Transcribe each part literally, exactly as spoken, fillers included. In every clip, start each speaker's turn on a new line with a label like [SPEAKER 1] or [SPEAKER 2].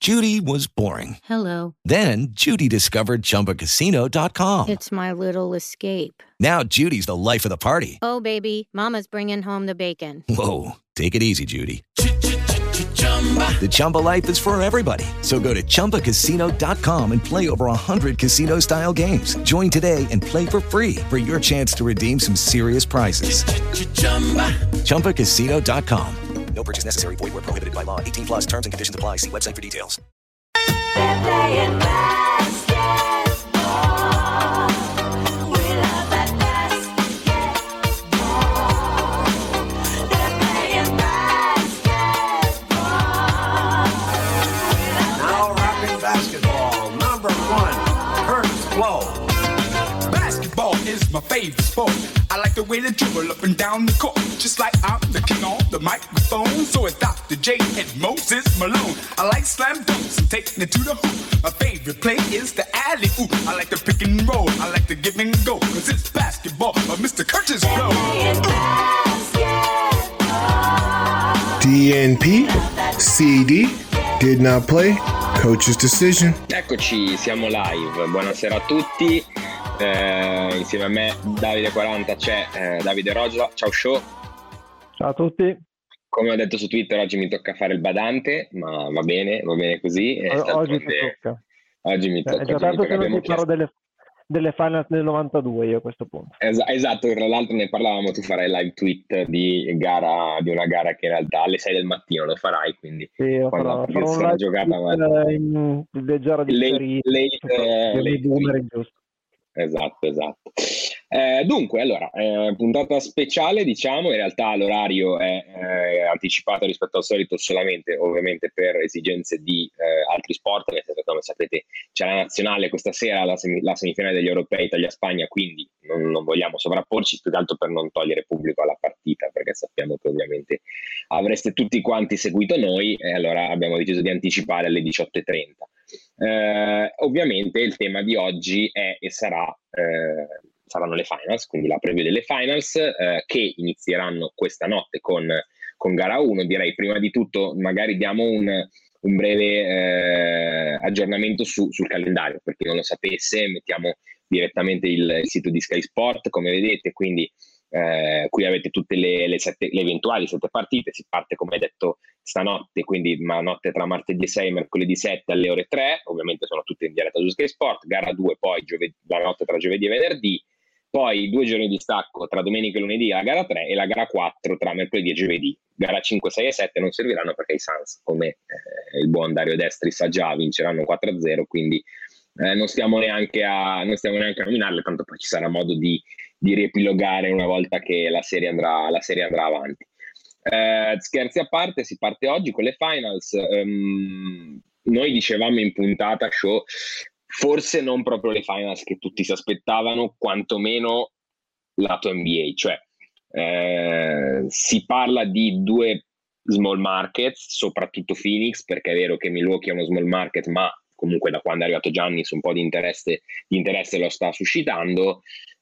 [SPEAKER 1] Judy was boring.
[SPEAKER 2] Hello.
[SPEAKER 1] Then Judy discovered Chumba Casino dot com.
[SPEAKER 2] It's my little escape.
[SPEAKER 1] Now Judy's the life of the party.
[SPEAKER 2] Oh, baby, mama's bringing home the bacon.
[SPEAKER 1] Whoa, take it easy, Judy. The Chumba life is for everybody. So go to Chumba Casino dot com and play over one hundred casino-style games. Join today and play for free for your chance to redeem some serious prizes. Chumba Casino dot com. No purchase necessary. Void where prohibited by law. eighteen plus terms and conditions apply. See website for details.
[SPEAKER 3] They're playing basketball. We love that basketball. They're playing basketball.
[SPEAKER 4] Now rapping basketball, number one, Curtis Blow.
[SPEAKER 5] Basketball is my favorite sport. I like the way they dribble up and down the court, just like I'm the king on the microphone. So it's Doctor J and Moses Malone. I like slam dunks and taking it to the hoop. My favorite play is the alley-oop. I like the pick and roll. I like the give and go, cause it's basketball by Mister Curtis Blow.
[SPEAKER 6] D N P, C D, did not play, coach's decision.
[SPEAKER 7] Eccoci, siamo live. Buonasera a tutti. Eh, insieme a me Davide quaranta c'è eh, Davide Rosa. Ciao show.
[SPEAKER 8] Ciao a tutti.
[SPEAKER 7] Come ho detto su Twitter, oggi mi tocca fare il badante, ma va bene, va bene così. E
[SPEAKER 8] Oggi ti tocca.
[SPEAKER 7] Oggi mi tocca.
[SPEAKER 8] È già tanto che non ti parlo delle, delle finals del novantadue io a questo punto.
[SPEAKER 7] Es- esatto, tra l'altro ne parlavamo, tu farai live tweet di gara, di una gara che in realtà alle sei del mattino lo farai, quindi
[SPEAKER 8] sì,
[SPEAKER 7] quando
[SPEAKER 8] farò, farò un
[SPEAKER 7] sarà
[SPEAKER 8] live
[SPEAKER 7] giocata
[SPEAKER 8] tweet in leggera differita.
[SPEAKER 7] Late, late, late
[SPEAKER 8] boomer giusto.
[SPEAKER 7] Esatto, esatto. Eh, dunque, allora, eh, puntata speciale, diciamo, in realtà l'orario è eh, anticipato rispetto al solito solamente, ovviamente, per esigenze di eh, altri sport, nel senso che, come sapete, c'è la nazionale questa sera, la, semi- la semifinale degli europei Italia-Spagna, quindi non, non vogliamo sovrapporci, più che altro per non togliere pubblico alla partita, perché sappiamo che ovviamente avreste tutti quanti seguito noi, e allora abbiamo deciso di anticipare alle diciotto e trenta. Eh, ovviamente il tema di oggi è e sarà eh, saranno le finals, quindi la preview delle finals eh, che inizieranno questa notte con, con gara uno. Direi prima di tutto magari diamo un, un breve eh, aggiornamento su, sul calendario, per chi non lo sapesse. Mettiamo direttamente il, il sito di Sky Sport, come vedete, quindi Eh, qui avete tutte le, le, sette, le eventuali sette partite. Si parte, come detto, stanotte, quindi ma notte tra martedì sei e mercoledì sette alle ore tre, ovviamente sono tutte in diretta su Sky Sport. Gara due poi giovedì, la notte tra giovedì e venerdì, poi due giorni di stacco tra domenica e lunedì la gara tre, e la gara quattro tra mercoledì e giovedì. Gara cinque, sei e sette non serviranno perché i Suns, come eh, il buon Dario Destri sa già, vinceranno quattro a zero, quindi eh, non stiamo neanche a non stiamo neanche a nominarle, tanto poi ci sarà modo di di riepilogare una volta che la serie andrà, la serie andrà avanti. Eh, scherzi a parte, si parte oggi con le finals. Um, noi dicevamo in puntata show, forse non proprio le finals che tutti si aspettavano, quantomeno lato N B A, cioè eh, si parla di due small markets, soprattutto Phoenix, perché è vero che Milwaukee è uno small market, ma comunque da quando è arrivato Giannis un po' di interesse, di interesse lo sta suscitando.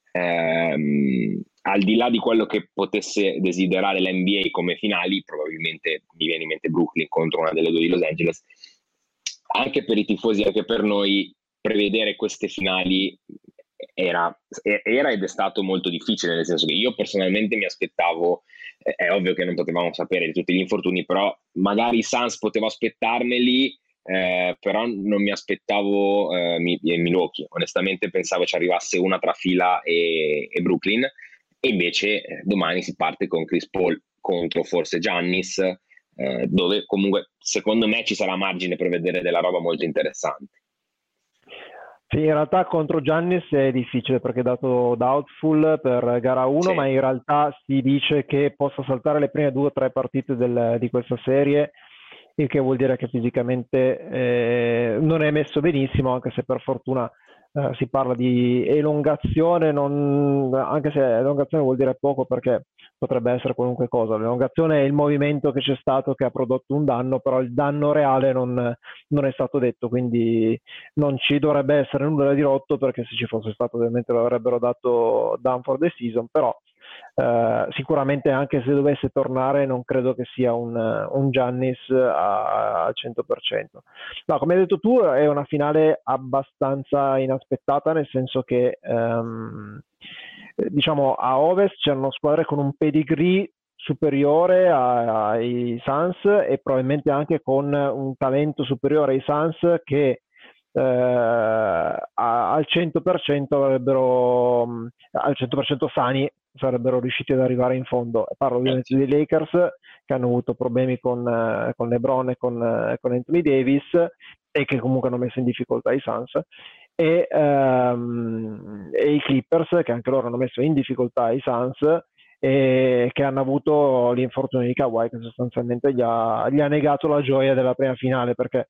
[SPEAKER 7] Um, al di là di quello che potesse desiderare l'N B A come finali, probabilmente mi viene in mente Brooklyn contro una delle due di Los Angeles. Anche per i tifosi, anche per noi, prevedere queste finali era, era ed è stato molto difficile, nel senso che io personalmente mi aspettavo, è ovvio che non potevamo sapere di tutti gli infortuni, però magari i Suns potevo aspettarmeli. Eh, però non mi aspettavo eh, Milwaukee, onestamente pensavo ci arrivasse una tra fila e, e Brooklyn, e invece eh, domani si parte con Chris Paul contro forse Giannis, eh, dove comunque secondo me ci sarà margine per vedere della roba molto interessante.
[SPEAKER 8] Sì, in realtà contro Giannis è difficile perché è dato doubtful per gara uno, sì. Ma in realtà si dice che possa saltare le prime due o tre partite del, di questa serie, il che vuol dire che fisicamente eh, non è messo benissimo, anche se per fortuna eh, si parla di elongazione, non, anche se elongazione vuol dire poco perché potrebbe essere qualunque cosa. L'elongazione è il movimento che c'è stato che ha prodotto un danno, però il danno reale non, non è stato detto, quindi non ci dovrebbe essere nulla di rotto, perché se ci fosse stato ovviamente lo avrebbero dato down for the season, però Uh, sicuramente anche se dovesse tornare non credo che sia un, un Giannis al cento per cento. No, come hai detto tu, è una finale abbastanza inaspettata, nel senso che um, diciamo a Ovest c'erano squadre con un pedigree superiore a, ai Suns e probabilmente anche con un talento superiore ai Suns che eh, a, al cento per cento avrebbero al cento per cento sani sarebbero riusciti ad arrivare in fondo. Parlo ovviamente dei Lakers, che hanno avuto problemi con, eh, con LeBron e con, eh, con Anthony Davis e che comunque hanno messo in difficoltà i Suns, e, ehm, e i Clippers, che anche loro hanno messo in difficoltà i Suns e che hanno avuto l'infortunio di Kawhi, che sostanzialmente gli ha, gli ha negato la gioia della prima finale, perché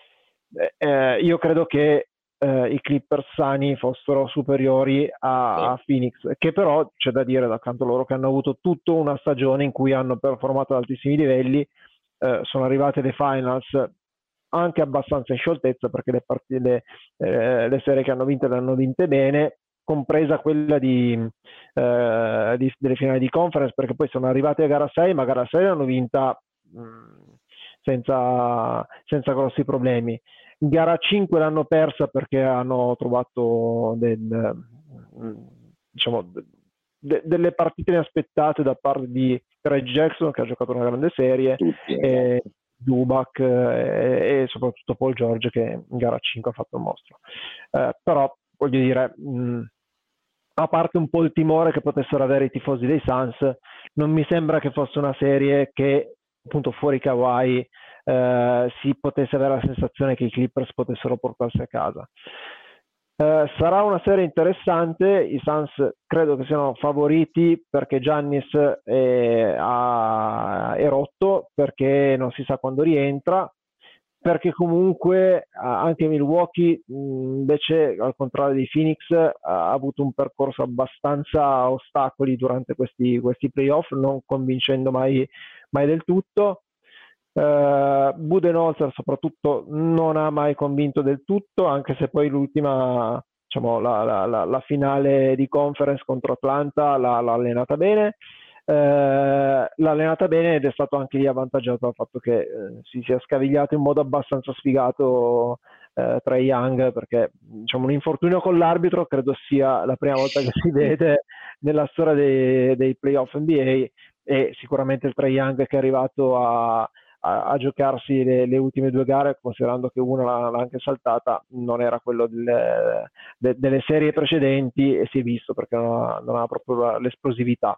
[SPEAKER 8] eh, io credo che Uh, i Clippers sani fossero superiori a, a Phoenix, che però c'è da dire da canto loro che hanno avuto tutta una stagione in cui hanno performato ad altissimi livelli, uh, sono arrivate le finals anche abbastanza in scioltezza, perché le, partite, eh, le serie che hanno vinto le hanno vinte bene, compresa quella di, uh, di, delle finali di conference, perché poi sono arrivate a gara sei, ma gara sei l'hanno vinta mh, senza, senza grossi problemi. Gara cinque l'hanno persa perché hanno trovato del, diciamo, de, delle partite inaspettate da parte di Reggie Jackson, che ha giocato una grande serie, e Zubac e, e soprattutto Paul George, che in gara cinque ha fatto un mostro. Eh, però voglio dire, mh, a parte un po' il timore che potessero avere i tifosi dei Suns, non mi sembra che fosse una serie che, appunto, fuori Kawhi Uh, si potesse avere la sensazione che i Clippers potessero portarsi a casa. Uh, sarà una serie interessante. I Suns credo che siano favoriti perché Giannis è, ha, è rotto, perché non si sa quando rientra, perché comunque anche Milwaukee invece, al contrario di Phoenix, ha avuto un percorso abbastanza ostacoli durante questi, questi playoff, non convincendo mai, mai del tutto. Uh, Budenholzer soprattutto non ha mai convinto del tutto, anche se poi l'ultima, diciamo, la, la, la, la finale di conference contro Atlanta l'ha, l'ha allenata bene, uh, l'ha allenata bene ed è stato anche lì avvantaggiato dal fatto che uh, si sia scavigliato in modo abbastanza sfigato uh, Trae Young, perché, diciamo, un infortunio con l'arbitro credo sia la prima volta che si vede nella storia dei, dei playoff N B A, e sicuramente il Trae Young che è arrivato a A, a giocarsi le, le ultime due gare, considerando che una l'ha, l'ha anche saltata, non era quello del, de, delle serie precedenti, e si è visto perché non ha, non ha proprio l'esplosività.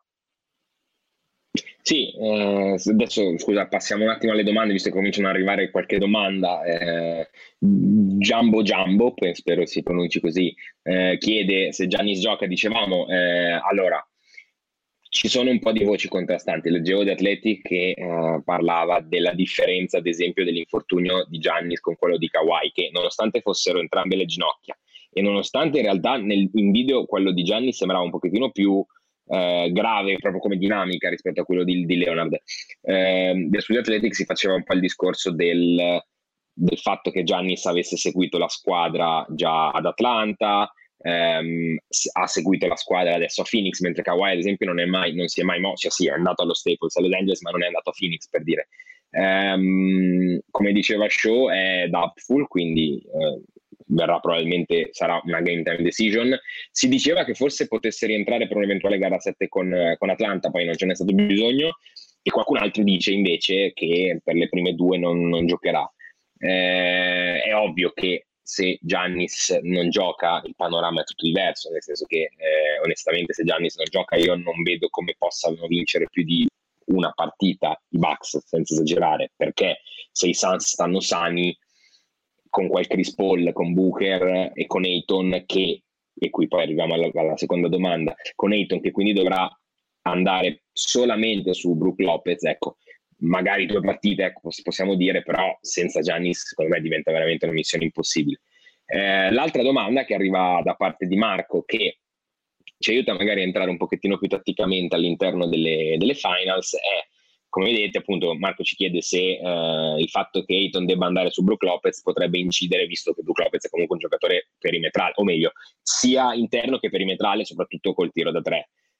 [SPEAKER 7] Sì, eh, adesso scusa, passiamo un attimo alle domande, visto che cominciano ad arrivare qualche domanda. eh, Jumbo Jumbo, spero si pronunci così, eh, chiede se Giannis gioca. Dicevamo, eh, allora ci sono un po' di voci contrastanti. Leggevo The Athletic che eh, parlava della differenza, ad esempio, dell'infortunio di Giannis con quello di Kawhi, che nonostante fossero entrambe le ginocchia e nonostante in realtà nel, in video quello di Giannis sembrava un pochettino più eh, grave proprio come dinamica rispetto a quello di, di Leonard, eh, su The Athletic si faceva un po' il discorso del, del fatto che Giannis avesse seguito la squadra già ad Atlanta, Um, ha seguito la squadra adesso a Phoenix, mentre Kawhi ad esempio non, è mai, non si è mai mosso, cioè sì, è andato allo Staples a Los Angeles, ma non è andato a Phoenix, per dire. Um, come diceva Shaw, è doubtful, quindi uh, verrà probabilmente, sarà una game time decision. Si diceva che forse potesse rientrare per un'eventuale gara sette con, con Atlanta, poi non ce n'è stato bisogno, e qualcun altro dice invece che per le prime due non, non giocherà. Eh, è ovvio che se Giannis non gioca il panorama è tutto diverso, nel senso che eh, onestamente se Giannis non gioca io non vedo come possano vincere più di una partita i Bucks, senza esagerare, perché se i Suns stanno sani, con quel Chris Paul, con Booker e con Ayton, che, e qui poi arriviamo alla, alla seconda domanda, con Ayton che quindi dovrà andare solamente su Brook Lopez, ecco, magari due partite, ecco, possiamo dire, però senza Giannis secondo me diventa veramente una missione impossibile. Eh, l'altra domanda che arriva da parte di Marco, che ci aiuta magari a entrare un pochettino più tatticamente all'interno delle, delle finals, è, come vedete, appunto, Marco ci chiede se eh, il fatto che Ayton debba andare su Brook Lopez potrebbe incidere, visto che Brook Lopez è comunque un giocatore perimetrale, o meglio, sia interno che perimetrale, soprattutto col tiro da tre.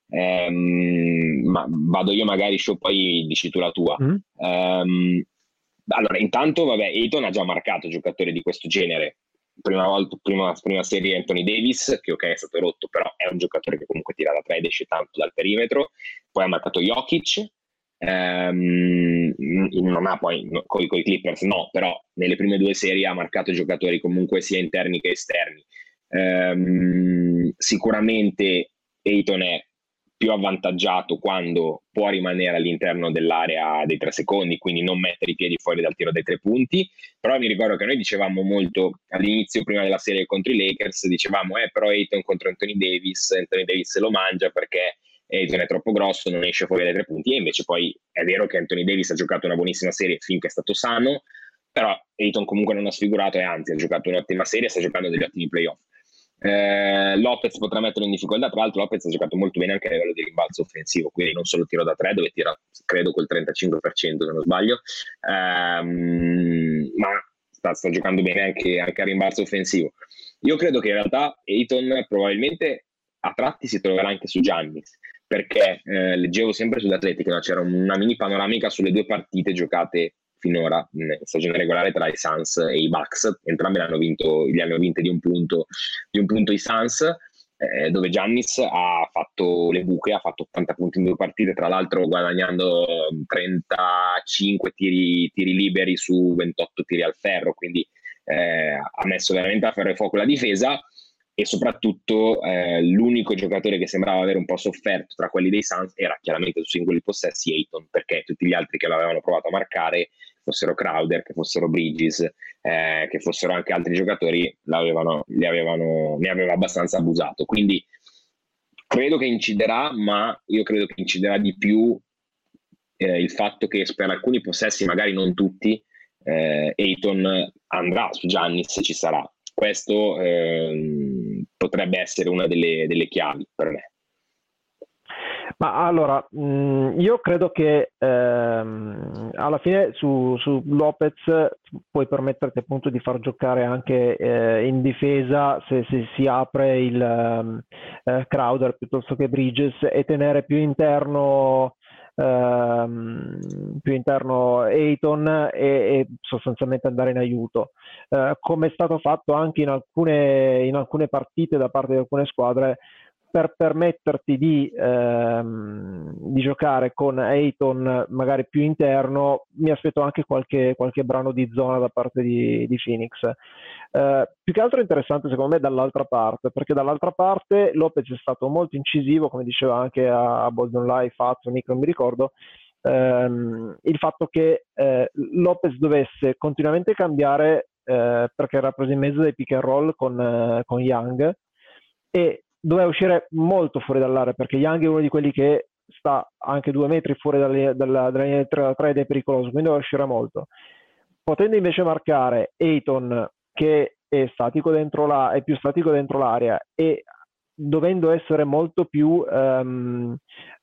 [SPEAKER 7] Ehm, ma vado io magari, show, poi dici tu la tua.
[SPEAKER 8] Mm.
[SPEAKER 7] Ehm, allora, intanto, vabbè, Ayton ha già marcato giocatori di questo genere. Prima volta, prima, prima serie Anthony Davis, che ok è stato rotto, però è un giocatore che comunque tira da tre ed esce tanto dal perimetro. Poi ha marcato Jokic, ehm, non ha poi no, con i Clippers no, però nelle prime due serie ha marcato giocatori comunque sia interni che esterni. Ehm, sicuramente Ayton è più avvantaggiato quando può rimanere all'interno dell'area dei tre secondi, quindi non mettere i piedi fuori dal tiro dai tre punti. Però mi ricordo che noi dicevamo molto all'inizio, prima della serie contro i Lakers, dicevamo eh però Ayton contro Anthony Davis, Anthony Davis se lo mangia perché Ayton è troppo grosso, non esce fuori dai tre punti. E invece poi è vero che Anthony Davis ha giocato una buonissima serie finché è stato sano, però Ayton comunque non ha sfigurato e anzi ha giocato un'ottima serie e sta giocando degli ottimi playoff. Eh, Lopez potrà metterlo in difficoltà, tra l'altro Lopez ha giocato molto bene anche a livello di rimbalzo offensivo, quindi non solo tiro da tre, dove tira credo col trentacinque per cento se non sbaglio, ehm, ma sta, sta giocando bene anche, anche a rimbalzo offensivo. Io credo che in realtà Ayton probabilmente a tratti si troverà anche su Giannis, perché eh, leggevo sempre sull'Athletic, no? C'era una mini panoramica sulle due partite giocate finora in stagione regolare tra i Suns e i Bucks. Entrambi l'hanno vinto, li hanno vinte di un punto, di un punto i Suns, eh, dove Giannis ha fatto le buche, ha fatto ottanta punti in due partite, tra l'altro guadagnando trentacinque tiri, tiri liberi su ventotto tiri al ferro, quindi eh, ha messo veramente a ferro e fuoco la difesa. E soprattutto eh, l'unico giocatore che sembrava avere un po' sofferto tra quelli dei Suns era chiaramente su singoli possessi Ayton, perché tutti gli altri che l'avevano provato a marcare, fossero Crowder, che fossero Bridges, eh, che fossero anche altri giocatori, l'avevano, li avevano, ne aveva abbastanza abusato. Quindi credo che inciderà, ma io credo che inciderà di più eh, il fatto che per alcuni possessi, magari non tutti, eh, Ayton andrà su Giannis se ci sarà. Questo ehm, potrebbe essere una delle, delle chiavi per me.
[SPEAKER 8] Ma allora, mh, io credo che ehm, alla fine su, su Lopez puoi permetterti appunto di far giocare anche eh, in difesa se, se si apre il um, eh, Crowder piuttosto che Bridges e tenere più interno ehm, più interno Ayton e, e sostanzialmente andare in aiuto, eh, come è stato fatto anche in alcune, in alcune partite da parte di alcune squadre, per permetterti di, ehm, di giocare con Ayton magari più interno. Mi aspetto anche qualche, qualche brano di zona da parte di, di Phoenix. Eh, più che altro interessante secondo me dall'altra parte, perché dall'altra parte Lopez è stato molto incisivo, come diceva anche a Bolden Live, Fazio, Nick, non mi ricordo, ehm, il fatto che eh, Lopez dovesse continuamente cambiare eh, perché era preso in mezzo dai pick and roll con, eh, con Young, e doveva uscire molto fuori dall'area, perché Young è uno di quelli che sta anche due metri fuori dalle, dalla, dalla linea tre ed è pericoloso, quindi doveva uscire molto. Potendo invece marcare Ayton, che è statico dentro la, è più statico dentro l'area, e dovendo essere molto più um,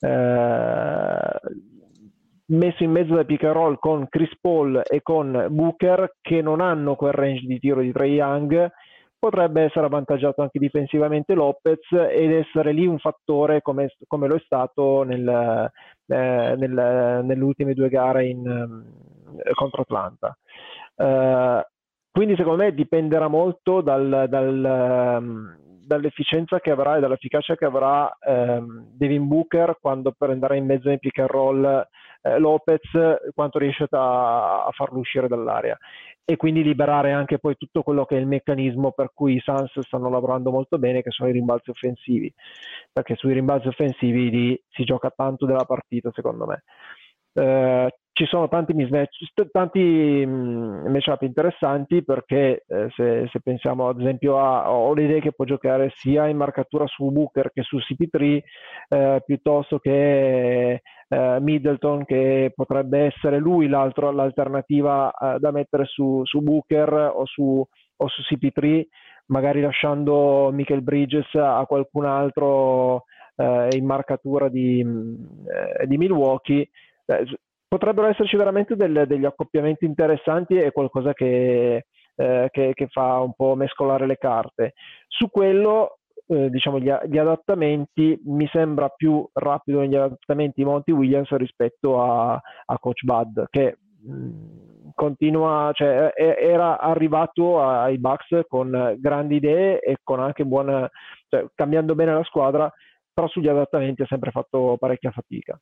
[SPEAKER 8] eh, messo in mezzo dai pick and roll con Chris Paul e con Booker, che non hanno quel range di tiro di Trae Young, potrebbe essere avvantaggiato anche difensivamente Lopez ed essere lì un fattore come, come lo è stato nel, eh, nel, nelle ultime due gare in, eh, contro Atlanta. Uh, quindi secondo me dipenderà molto dal, dal, um, dall'efficienza che avrà e dall'efficacia che avrà um, Devin Booker quando prenderà in mezzo nei pick and roll eh, Lopez, quanto riesce a, a farlo uscire dall'area, e quindi liberare anche poi tutto quello che è il meccanismo per cui i Suns stanno lavorando molto bene, che sono i rimbalzi offensivi, perché sui rimbalzi offensivi lì si gioca tanto della partita secondo me. Uh, ci sono tanti mismatch, tanti mh, matchup interessanti, perché eh, se, se pensiamo ad esempio a Holiday, che può giocare sia in marcatura su Booker che su C P tre, eh, piuttosto che eh, Middleton, che potrebbe essere lui l'altro, l'alternativa eh, da mettere su, su Booker o su, o su C P tre, magari lasciando Michael Bridges a qualcun altro eh, in marcatura di, eh, di Milwaukee. Eh, potrebbero esserci veramente del, degli accoppiamenti interessanti e qualcosa che, eh, che, che fa un po' mescolare le carte. Su quello eh, diciamo gli, gli adattamenti, mi sembra più rapido negli adattamenti Monty Williams rispetto a, a Coach Bud, che mh, continua, cioè è- era arrivato ai Bucks con grandi idee e con anche buona, cioè, cambiando bene la squadra, però sugli adattamenti ha sempre fatto parecchia fatica.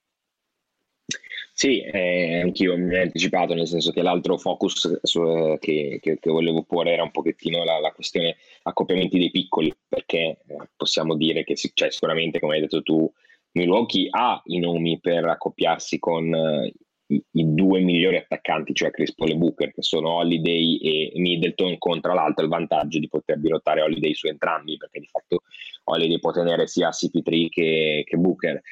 [SPEAKER 7] Sì, eh, anch'io mi ho anticipato, nel senso che l'altro focus su- eh, che, che- che volevo porre era un pochettino la, la questione accoppiamenti dei piccoli, perché eh, possiamo dire che si- cioè, sicuramente, come hai detto tu, Milwaukee ha i nomi per accoppiarsi con eh, i, i due migliori attaccanti, cioè Chris Paul e Booker, che sono Holiday e Middleton, con tra l'altro il vantaggio di poter dirottare Holiday su entrambi, perché di fatto Holiday può tenere sia C P tre che, che Booker.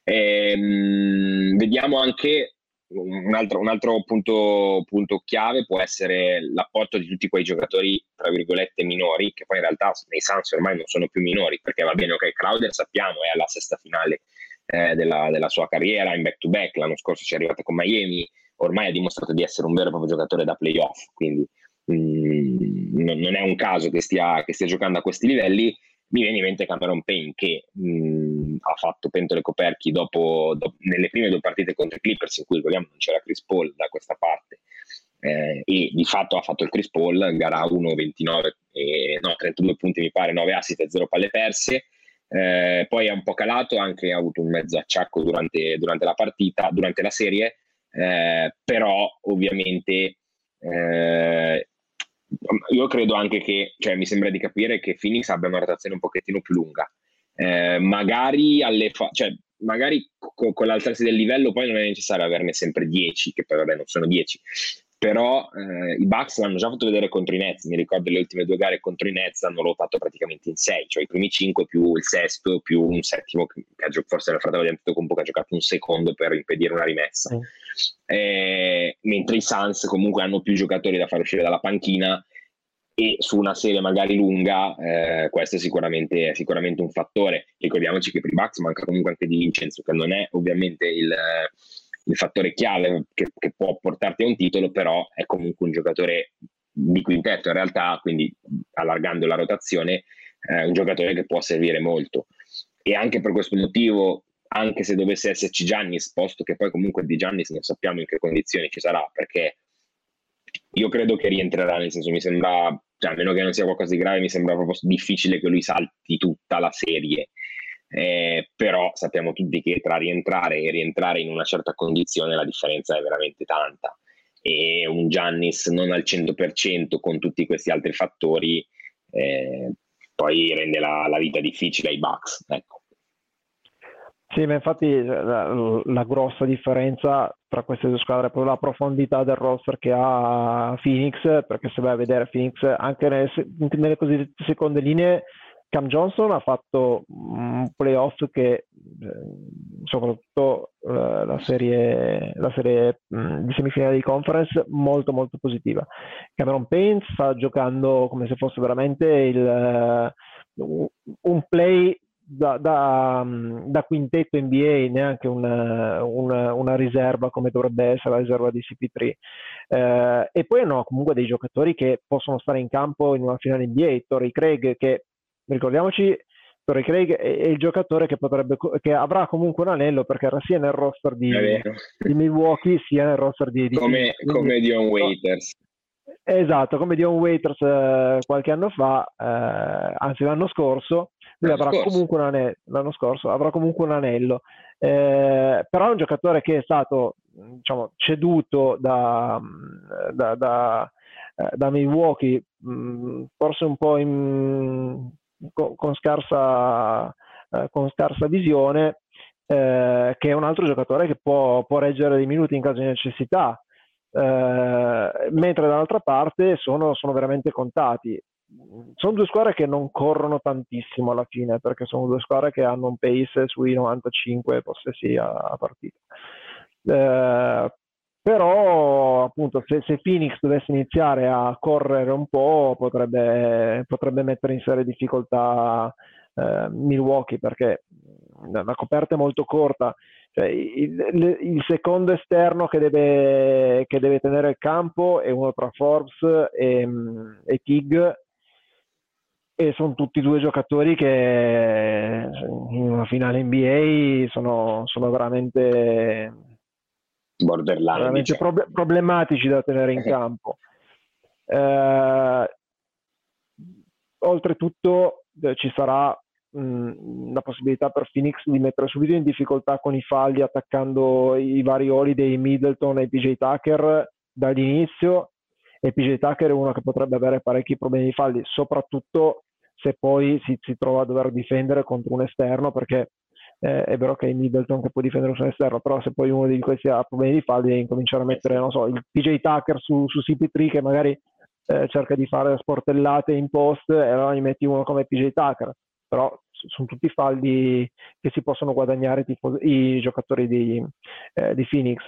[SPEAKER 7] Ehm, vediamo anche un altro, un altro punto, punto chiave può essere l'apporto di tutti quei giocatori tra virgolette minori, che poi in realtà nei Suns ormai non sono più minori, perché va bene, ok, Crowder sappiamo è alla sesta finale eh, della, della sua carriera in back to back, l'anno scorso ci è arrivato con Miami, ormai ha dimostrato di essere un vero e proprio giocatore da playoff, quindi mh, non, non è un caso che stia, che stia giocando a questi livelli. Mi viene in mente Cameron Payne, che mh, ha fatto pentole coperchi dopo, dopo- nelle prime due partite contro i Clippers, in cui ricordiamo non c'era Chris Paul da questa parte, eh, e di fatto ha fatto il Chris Paul, gara uno, ventinove, eh, no, trentadue punti mi pare, nove assist e zero palle perse. Eh, poi è un po' calato, anche ha avuto un mezzo acciacco durante, durante la partita, durante la serie, eh, però ovviamente eh, io credo anche che, cioè mi sembra di capire che Phoenix abbia una rotazione un pochettino più lunga. Eh, magari alle fa- cioè, magari co- con l'alzarsi del livello poi non è necessario averne sempre dieci, che poi vabbè non sono dieci, però eh, i Bucks l'hanno già fatto vedere contro i Nets. Mi ricordo le ultime due gare contro i Nets hanno lottato praticamente in sei, cioè i primi cinque più il sesto più un settimo che, che ha gio- forse era il fratello di Antetokounmpo, che ha giocato un secondo per impedire una rimessa.
[SPEAKER 8] Mm.
[SPEAKER 7] Eh, mentre i Suns comunque hanno più giocatori da far uscire dalla panchina, e su una serie magari lunga eh, questo è sicuramente, è sicuramente un fattore. Ricordiamoci che per i Bucks manca comunque anche Di Vincenzo, che non è ovviamente il, il fattore chiave che, che può portarti a un titolo, però è comunque un giocatore di quintetto in realtà, quindi allargando la rotazione è un giocatore che può servire molto. E anche per questo motivo, anche se dovesse esserci Giannis, posto che poi comunque di Giannis non sappiamo in che condizioni ci sarà, perché io credo che rientrerà, nel senso mi sembra, cioè, a meno che non sia qualcosa di grave, mi sembra proprio difficile che lui salti tutta la serie. Eh, però sappiamo tutti che tra rientrare e rientrare in una certa condizione la differenza è veramente tanta, e un Giannis non al cento per cento con tutti questi altri fattori eh, poi rende la, la vita difficile ai Bucks, ecco.
[SPEAKER 8] Sì, ma infatti la, la grossa differenza tra queste due squadre è proprio la profondità del roster che ha Phoenix, perché se vai a vedere Phoenix anche nelle, se- nelle cosiddette seconde linee, Cam Johnson ha fatto un playoff che eh, soprattutto eh, la serie, la serie mh, di semifinale di conference molto molto positiva. Cameron Payne sta giocando come se fosse veramente il, eh, un un play da, da, mh, da quintetto N B A, neanche una, una- una riserva come dovrebbe essere la riserva di C P tre. Eh, e poi hanno comunque dei giocatori che possono stare in campo in una finale N B A. Torrey Craig, che ricordiamoci, Torrey Craig è, è il giocatore che potrebbe co- che avrà comunque un anello, perché era sia nel roster
[SPEAKER 7] È
[SPEAKER 8] di,
[SPEAKER 7] vero.
[SPEAKER 8] di Milwaukee sia nel roster di, di
[SPEAKER 7] Come,
[SPEAKER 8] Phoenix. Quindi-
[SPEAKER 7] come Dion Waiters.
[SPEAKER 8] Esatto, come Dion Waiters eh, qualche anno fa, eh, anzi l'anno scorso, lui
[SPEAKER 7] L'anno
[SPEAKER 8] avrà
[SPEAKER 7] scorso.
[SPEAKER 8] comunque un anello, l'anno scorso avrà comunque un anello. Eh, però è un giocatore che è stato, diciamo, ceduto da, da, da, eh, da Milwaukee, mh, forse un po' in- con, con scarsa, eh, con scarsa visione, eh, che è un altro giocatore che può, può reggere dei minuti in caso di necessità. Eh, mentre dall'altra parte sono, sono veramente contati. Sono due squadre che non corrono tantissimo alla fine, perché sono due squadre che hanno un pace sui novantacinque possessi a, a partita. Eh, però appunto se, se Phoenix dovesse iniziare a correre un po' potrebbe, potrebbe mettere in serie difficoltà eh, Milwaukee, perché la la coperta è molto corta. Cioè, il, il- il secondo esterno che deve, che deve tenere il campo è uno tra Forbes e, e Tig, e sono tutti due giocatori che in una finale N B A sono, sono veramente,
[SPEAKER 7] borderline,
[SPEAKER 8] veramente
[SPEAKER 7] diciamo.
[SPEAKER 8] prob- problematici da tenere in campo. Eh, oltretutto eh, ci sarà mh, la possibilità per Phoenix di mettere subito in difficoltà con i falli attaccando i vari Holiday, Middleton e P J Tucker dall'inizio, e P J Tucker è uno che potrebbe avere parecchi problemi di falli, soprattutto se poi si, si trova a dover difendere contro un esterno, perché eh, è vero che è Middleton che può difendere su un esterno, però se poi uno di questi ha problemi di falli devi incominciare a mettere, non so, il P J Tucker su, su C P tre che magari eh, cerca di fare sportellate in post, e allora gli metti uno come P J Tucker, però sono tutti falli che si possono guadagnare i, tifo- i giocatori di, eh, di Phoenix.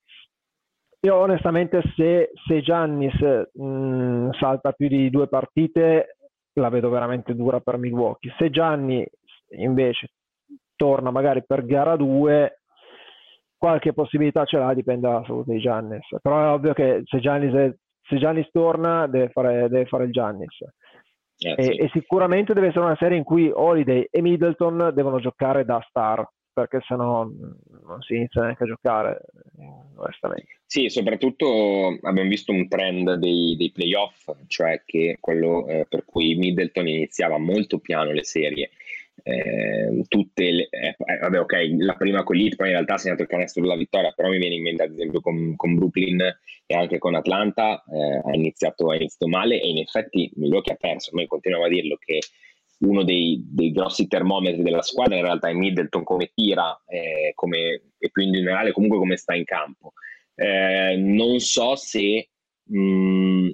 [SPEAKER 8] Io onestamente se, se Giannis mh, salta più di due partite la vedo veramente dura per Milwaukee. Se Giannis invece torna magari per gara due, qualche possibilità ce l'ha, dipende dalla salute di Giannis, però è ovvio che se Giannis, è, se Giannis torna deve fare, deve fare il Giannis.
[SPEAKER 7] Eh,
[SPEAKER 8] e,
[SPEAKER 7] sì.
[SPEAKER 8] e sicuramente deve essere una serie in cui Holiday e Middleton devono giocare da star, perché sennò non si inizia neanche a giocare, onestamente.
[SPEAKER 7] Sì, soprattutto abbiamo visto un trend dei, dei playoff, cioè che quello eh, per cui Middleton iniziava molto piano le serie, eh, tutte le, eh, vabbè ok, la prima con l'Heat, poi in realtà ha segnato il canestro della vittoria, però mi viene in mente ad esempio con, con Brooklyn e anche con Atlanta, eh, ha, iniziato, ha iniziato male, e in effetti Milwaukee ha perso. Noi continuiamo a dirlo che uno dei, dei grossi termometri della squadra in realtà è Middleton, come tira, eh, come, e più in generale comunque come sta in campo. Eh, non so se mh,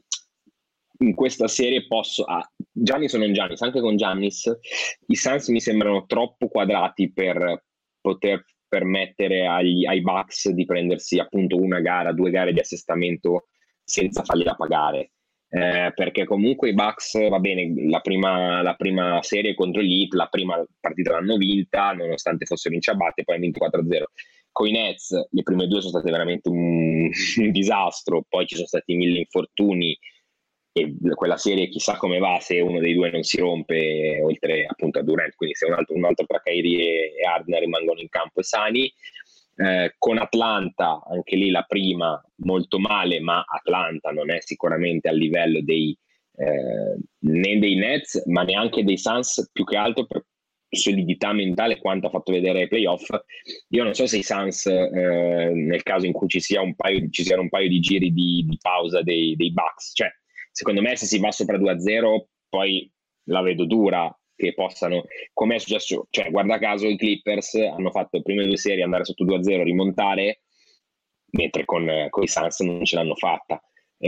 [SPEAKER 7] in questa serie posso ah, Giannis o non Giannis, anche con Giannis i Suns mi sembrano troppo quadrati per poter permettere agli, ai Bucks di prendersi appunto una gara, due gare di assestamento senza fargliela pagare. Eh, perché comunque i Bucks, va bene, la prima, la prima serie contro gli Heat, la prima partita l'hanno vinta nonostante fossero in ciabatte, poi hanno vinto quattro a zero. Con i Nets le prime due sono state veramente un, un disastro, poi ci sono stati mille infortuni e quella serie chissà come va se uno dei due non si rompe, oltre appunto a Durant, quindi se un altro, un altro tra Kyrie e Harden rimangono in campo e sani. Eh, con Atlanta anche lì la prima molto male, ma Atlanta non è sicuramente a livello dei eh, né dei Nets ma neanche dei Suns, più che altro per solidità mentale quanto ha fatto vedere ai playoff. Io non so se i Suns eh, nel caso in cui ci sia un paio, ci siano un paio di giri di, di pausa dei, dei Bucks, cioè secondo me se si va sopra due a zero poi la vedo dura che possano, come è successo, cioè guarda caso i Clippers hanno fatto le prime due serie andare sotto due a zero, rimontare, mentre con, con i Suns non ce l'hanno fatta.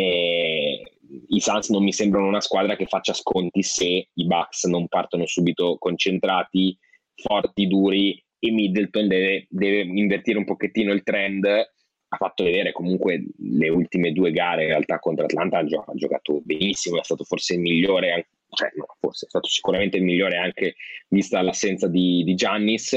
[SPEAKER 7] E i Suns non mi sembrano una squadra che faccia sconti se i Bucks non partono subito concentrati, forti, duri, e Middleton deve, deve invertire un pochettino il trend. Ha fatto vedere comunque le ultime due gare in realtà contro Atlanta ha giocato, ha giocato benissimo, è stato forse il migliore anche, cioè no, forse è stato sicuramente il migliore anche vista l'assenza di, di Giannis,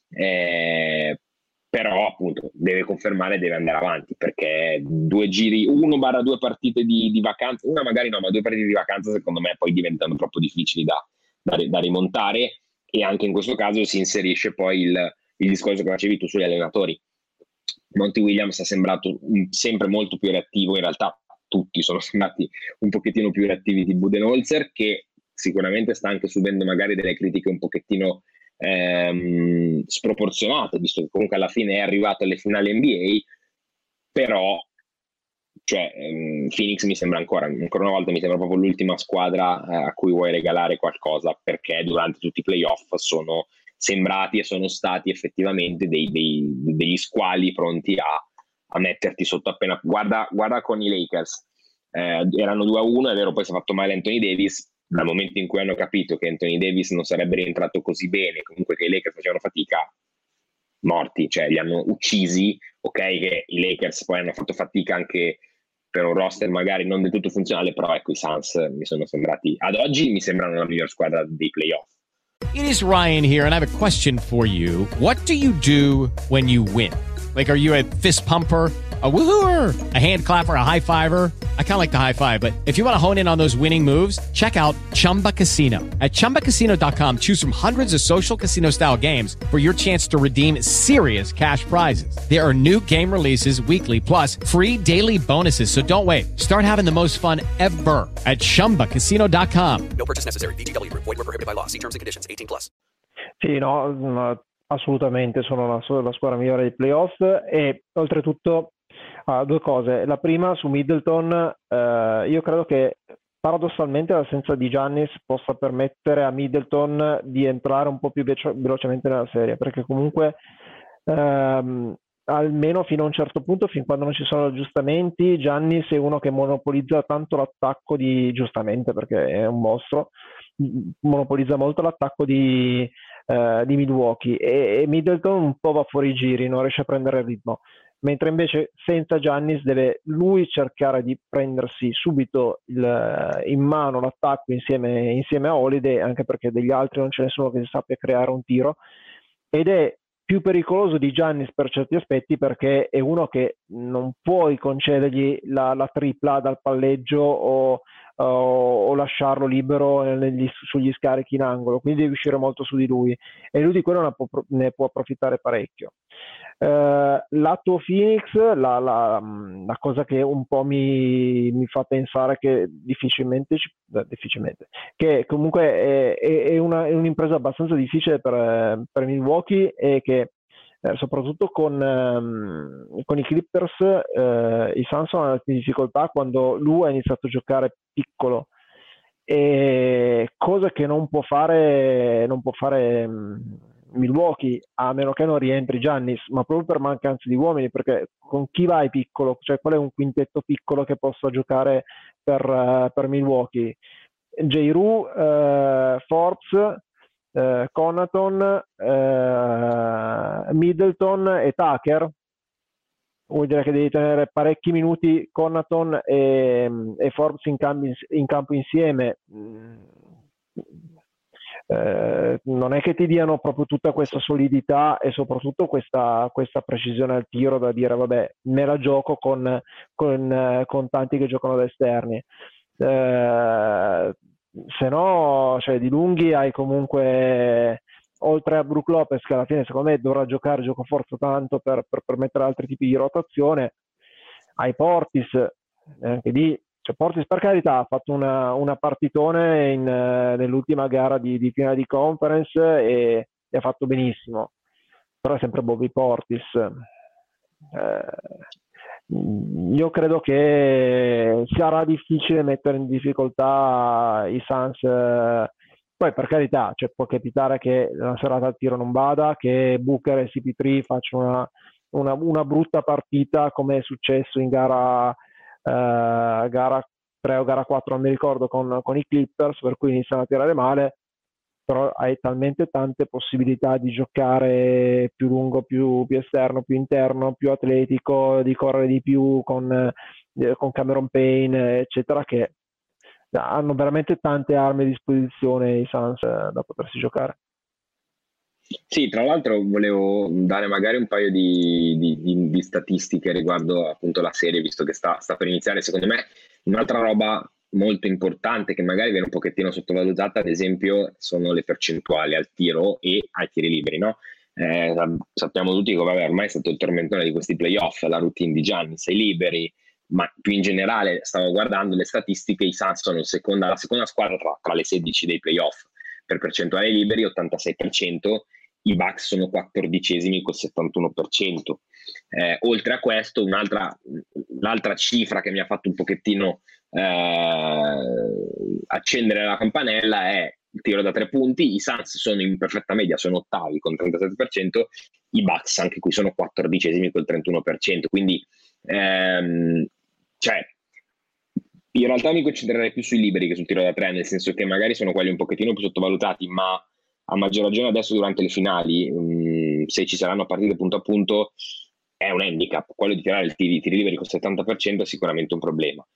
[SPEAKER 7] eh, però appunto deve confermare, deve andare avanti, perché due giri, uno barra due partite di, di vacanza, una magari no, ma due partite di vacanza secondo me poi diventano troppo difficili da, da, da rimontare, e anche in questo caso si inserisce poi il, il discorso che facevi tu sugli allenatori. Monty Williams è sembrato un, sempre molto più reattivo, in realtà tutti sono sembrati un pochettino più reattivi di Budenholzer, che sicuramente sta anche subendo magari delle critiche un pochettino ehm, sproporzionate, visto che comunque alla fine è arrivato alle finali N B A, però cioè, ehm, Phoenix mi sembra ancora, ancora una volta mi sembra proprio l'ultima squadra eh, a cui vuoi regalare qualcosa, perché durante tutti i playoff sono sembrati e sono stati effettivamente dei, dei, degli squali pronti a, a metterti sotto appena. Guarda, guarda con i Lakers, eh, erano due a uno, è vero, poi si è fatto male Anthony Davis. Dal momento in cui hanno capito che Anthony Davis non sarebbe rientrato così bene, comunque che i Lakers facevano fatica, morti, cioè li hanno uccisi. Ok che i Lakers poi hanno fatto fatica anche per un roster magari non del tutto funzionale, però ecco i Suns mi sono sembrati, ad oggi mi sembrano la miglior squadra dei playoff.
[SPEAKER 9] It is Ryan here, and I have a question for you. What do you do when you win? Like, are you a fist pumper? A woohooer, a hand clapper, a high fiver. I kind of like the high five, but if you want to hone in on those winning moves, check out Chumba Casino. At chumba casino dot com, choose from hundreds of social casino style games for your chance to redeem serious cash prizes. There are new game releases weekly, plus free daily bonuses. So don't wait. Start having the most fun ever at chumba casino dot com.
[SPEAKER 10] No purchase necessary. V G W Group. Void where prohibited by law. See terms and conditions. eighteen plus.
[SPEAKER 8] Sì, no, no, assolutamente sono la, la squadra migliore dei playoff e oltretutto ah, due cose. La prima su Middleton, eh, io credo che paradossalmente l'assenza di Giannis possa permettere a Middleton di entrare un po' più velo- velocemente nella serie, perché comunque ehm, almeno fino a un certo punto, fin quando non ci sono aggiustamenti, Giannis è uno che monopolizza tanto l'attacco di, giustamente perché è un mostro, monopolizza molto l'attacco di, eh, di Milwaukee e, e Middleton un po' va fuori i giri, non riesce a prendere il ritmo, mentre invece senza Giannis deve lui cercare di prendersi subito il, in mano l'attacco insieme, insieme a Holiday, anche perché degli altri non c'è nessuno che si sappia creare un tiro, ed è più pericoloso di Giannis per certi aspetti perché è uno che non puoi concedergli la, la tripla dal palleggio o, o, o lasciarlo libero negli, sugli scarichi in angolo, quindi devi uscire molto su di lui e lui di quello ne può, ne può approfittare parecchio. Uh, lato Phoenix, la, la, la cosa che un po' mi, mi fa pensare che difficilmente, ci, eh, difficilmente che comunque è, è, è, una, è un'impresa abbastanza difficile per, per Milwaukee e che eh, soprattutto con, um, con i Clippers eh, i Suns sono andati in difficoltà quando lui ha iniziato a giocare piccolo, e cosa che non può fare non può fare um, Milwaukee, a meno che non rientri Giannis, ma proprio per mancanza di uomini, perché con chi vai piccolo? Cioè, qual è un quintetto piccolo che possa giocare per, uh, per Milwaukee? J. Rue, uh, Forbes, uh, Connaughton, uh, Middleton e Tucker. Vuol dire che devi tenere parecchi minuti Connaughton e, e Forbes in, cambi, in campo insieme. Eh, non è che ti diano proprio tutta questa solidità e soprattutto questa, questa precisione al tiro da dire vabbè, me la gioco con, con, con tanti che giocano da esterni, eh, se no, cioè, di lunghi hai comunque, oltre a Brook Lopez che alla fine secondo me dovrà giocare gioco forza tanto per, per permettere altri tipi di rotazione, hai Portis, anche lì. Cioè, Portis per carità ha fatto una, una partitone in, uh, nell'ultima gara di, di finale di conference e, e ha fatto benissimo, però è sempre Bobby Portis. Eh, io credo che sarà difficile mettere in difficoltà i Suns, eh, poi per carità, cioè, può capitare che la serata al tiro non vada, che Booker e C P tre facciano una, una, una brutta partita come è successo in gara Uh, gara tre o gara quattro, non mi ricordo, con, con i Clippers, per cui iniziano a tirare male, però hai talmente tante possibilità di giocare più lungo, più, più esterno, più interno, più atletico, di correre di più con, eh, con Cameron Payne, eccetera, che hanno veramente tante armi a disposizione i Suns eh, da potersi giocare.
[SPEAKER 7] Sì, tra l'altro volevo dare magari un paio di, di, di, di statistiche riguardo appunto la serie, visto che sta, sta per iniziare. Secondo me un'altra roba molto importante che magari viene un pochettino sottovalutata, ad esempio, sono le percentuali al tiro e ai tiri liberi, no? Eh, sappiamo tutti che vabbè, ormai è stato il tormentone di questi playoff, la routine di Giannis ai liberi, ma più in generale stavo guardando le statistiche, i Suns sono il seconda, la seconda squadra tra, tra le sedici dei playoff per percentuale liberi, ottantasei per cento, i Bucks sono quattordicesimi col settantuno per cento. Eh, oltre a questo, un'altra, l'altra cifra che mi ha fatto un pochettino eh, accendere la campanella è il tiro da tre punti. I Suns sono in perfetta media, sono ottavi con trentasette per cento, i Bucks anche qui sono quattordicesimi col trentuno per cento, quindi ehm, cioè in realtà mi concentrerei più sui liberi che sul tiro da tre, nel senso che magari sono quelli un pochettino più sottovalutati, ma a maggior ragione adesso durante le finali, mh, se ci saranno partite punto a punto, è un handicap. Quello di tirare i tiri, tiri liberi col settanta per cento è sicuramente un problema.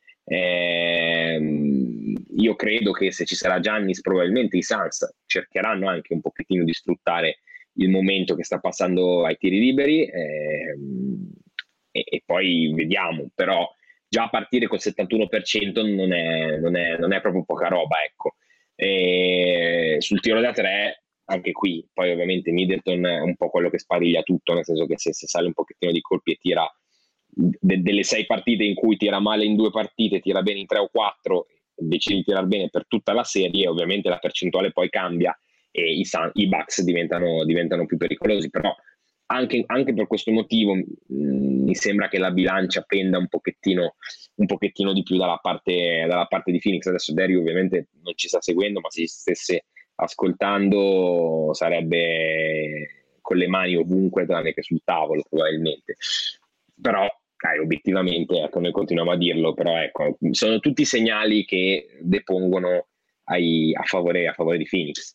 [SPEAKER 7] Ehm, io credo che se ci sarà Giannis, probabilmente i Suns cercheranno anche un pochettino di sfruttare il momento che sta passando ai tiri liberi, ehm, e, e poi vediamo, però già a partire col settantuno per cento non è, non è, non è proprio poca roba, ecco. E sul tiro da tre anche qui, poi ovviamente Middleton è un po' quello che spariglia tutto, nel senso che se, se sale un pochettino di colpi e tira de, delle sei partite in cui tira male in due partite, tira bene in tre o quattro, decide di tirare bene per tutta la serie, ovviamente la percentuale poi cambia e i, i Bucks diventano, diventano più pericolosi, però anche, anche per questo motivo mh, mi sembra che la bilancia penda un pochettino, un pochettino di più dalla parte, dalla parte di Phoenix. Adesso Dario ovviamente non ci sta seguendo, ma se ci stesse ascoltando sarebbe con le mani ovunque tranne che sul tavolo probabilmente, però dai, obiettivamente, ecco, noi continuiamo a dirlo, però ecco, sono tutti segnali che depongono ai, a, favore, a favore di Phoenix.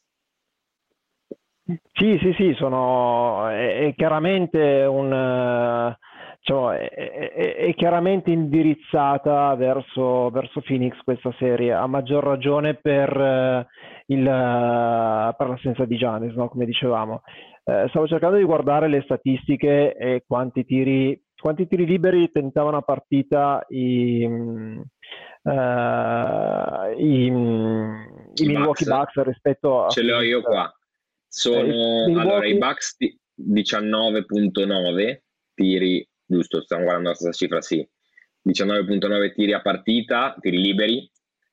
[SPEAKER 8] Sì, sì, sì, sono, è, è chiaramente un, cioè, è, è, è chiaramente indirizzata verso, verso Phoenix questa serie, a maggior ragione per, eh, il, per l'assenza di Giannis, no? Come dicevamo. Eh, stavo cercando di guardare le statistiche e quanti tiri, quanti tiri liberi tentavano a partita i, uh, i, i Milwaukee Bucks, Bucks rispetto a...
[SPEAKER 7] Ce l'ho io qua. Sono eh, allora i Bucks diciannove virgola nove tiri, giusto, stiamo guardando la stessa cifra, sì, diciannove virgola nove tiri a partita, tiri liberi,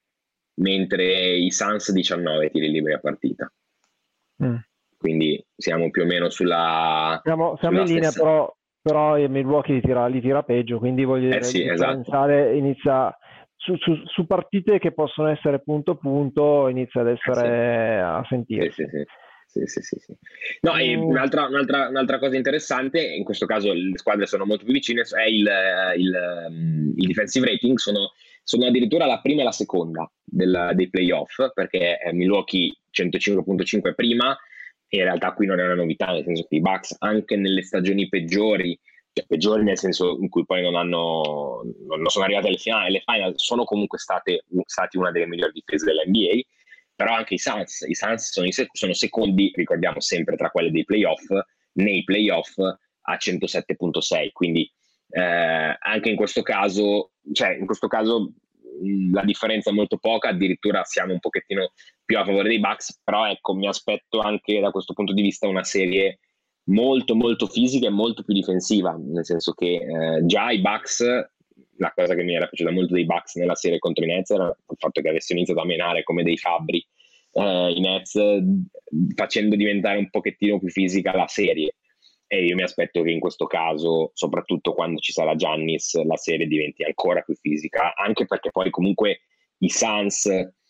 [SPEAKER 7] mentre i Suns diciannove tiri liberi a partita. Mm. Quindi siamo più o meno sulla
[SPEAKER 8] siamo, siamo
[SPEAKER 7] sulla
[SPEAKER 8] in linea,
[SPEAKER 7] stessa...
[SPEAKER 8] però, però il Milwaukee li tira, li tira peggio, quindi voglio dire,
[SPEAKER 7] eh sì,
[SPEAKER 8] il
[SPEAKER 7] esatto.
[SPEAKER 8] differenziale inizia su, su, su partite che possono essere punto punto, inizia ad essere eh sì. a sentirsi.
[SPEAKER 7] Sì, sì, sì. Sì, sì, sì, sì. No, e un'altra, un'altra, un'altra cosa interessante, in questo caso le squadre sono molto più vicine, è il, il, il defensive rating, sono, sono addirittura la prima e la seconda del, dei playoff, perché Milwaukee centocinque virgola cinque prima, e in realtà qui non è una novità, nel senso che i Bucks anche nelle stagioni peggiori, cioè peggiori nel senso in cui poi non hanno non sono arrivati alle finali, alle final, sono comunque state, stati una delle migliori difese dell'N B A. Però anche i Suns, i Suns sono, sec- sono secondi, ricordiamo sempre tra quelli dei playoff, nei playoff a centosette virgola sei, quindi eh, anche in questo caso, cioè in questo caso mh, la differenza è molto poca, addirittura siamo un pochettino più a favore dei Bucks, però ecco, mi aspetto anche da questo punto di vista una serie molto molto fisica e molto più difensiva, nel senso che eh, già i Bucks, la cosa che mi era piaciuta molto dei Bucks nella serie contro i Nets era il fatto che avessero iniziato a menare come dei fabbri eh, i Nets, facendo diventare un pochettino più fisica la serie, e io mi aspetto che in questo caso, soprattutto quando ci sarà Giannis, la serie diventi ancora più fisica, anche perché poi comunque i Suns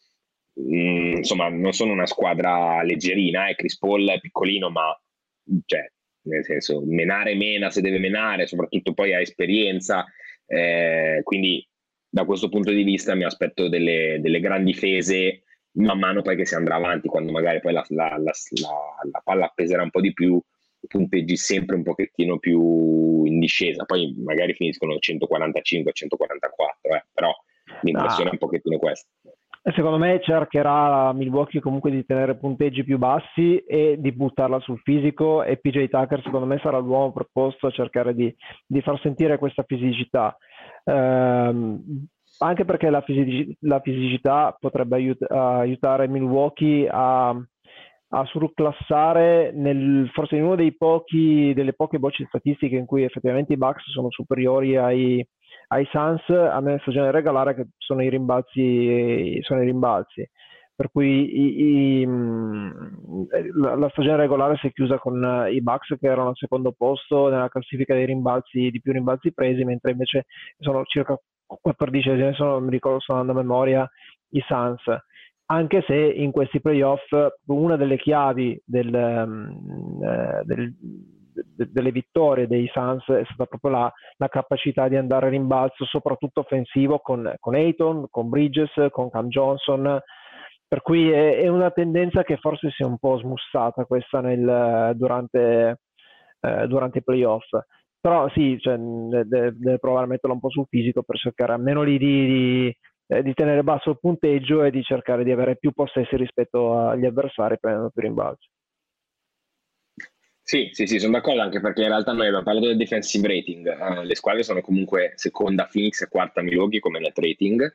[SPEAKER 7] mh, insomma non sono una squadra leggerina, eh. Chris Paul è piccolino, ma cioè, nel senso, menare mena se deve menare, soprattutto poi ha esperienza. Eh, quindi da questo punto di vista mi aspetto delle, delle grandi difese man mano poi che si andrà avanti, quando magari poi la, la, la, la, la palla peserà un po' di più, punteggi sempre un pochettino più in discesa, poi magari finiscono centoquarantacinque centoquarantaquattro, eh, però l'impressione
[SPEAKER 8] no.
[SPEAKER 7] è un pochettino questa.
[SPEAKER 8] Secondo me cercherà Milwaukee comunque di tenere punteggi più bassi e di buttarla sul fisico, e P J Tucker secondo me sarà l'uomo proposto a cercare di, di far sentire questa fisicità, ehm, anche perché la, fisici- la fisicità potrebbe aiut- aiutare Milwaukee a, a surclassare nel, forse in uno dei pochi delle poche voci statistiche in cui effettivamente i Bucks sono superiori ai ai Suns a nella stagione regolare, che sono i rimbalzi, sono i rimbalzi. Per cui i, i, la, la stagione regolare si è chiusa con i Bucks che erano al secondo posto nella classifica dei rimbalzi, di più rimbalzi presi, mentre invece sono circa quattordicesimi, adesso non mi ricordo, sono andando a memoria, i Suns. Anche se in questi playoff una delle chiavi del, eh, del delle vittorie dei Suns è stata proprio la, la capacità di andare a rimbalzo, soprattutto offensivo, con, con Ayton, con Bridges, con Cam Johnson, per cui è, è una tendenza che forse si è un po' smussata questa nel, durante, eh, durante i playoff, però sì, cioè, deve, deve provare a metterla un po' sul fisico per cercare almeno lì di, di, eh, di tenere basso il punteggio e di cercare di avere più possessi rispetto agli avversari prendendo più rimbalzi.
[SPEAKER 7] Sì, sì, sì, sono d'accordo, anche perché in realtà noi abbiamo parlato del defensive rating, eh, le squadre sono comunque seconda Phoenix e quarta Milwaukee come net rating,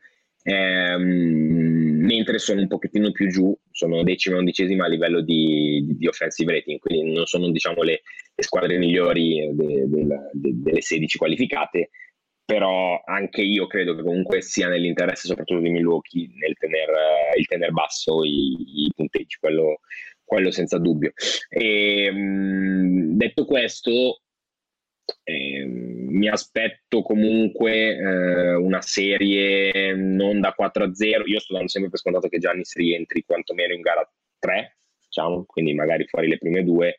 [SPEAKER 7] ehm, mentre sono un pochettino più giù, sono decima e undicesima a livello di, di, di offensive rating, quindi non sono, diciamo, le, le squadre migliori de, de, de, delle sedici qualificate, però anche io credo che comunque sia nell'interesse soprattutto di Milwaukee nel tener, il tener basso i, i punteggi, quello, quello senza dubbio. E, mh, detto questo, eh, mi aspetto comunque eh, una serie non da quattro a zero. Io sto dando sempre per scontato che Giannis rientri quantomeno in gara tre, diciamo, quindi magari fuori le prime due.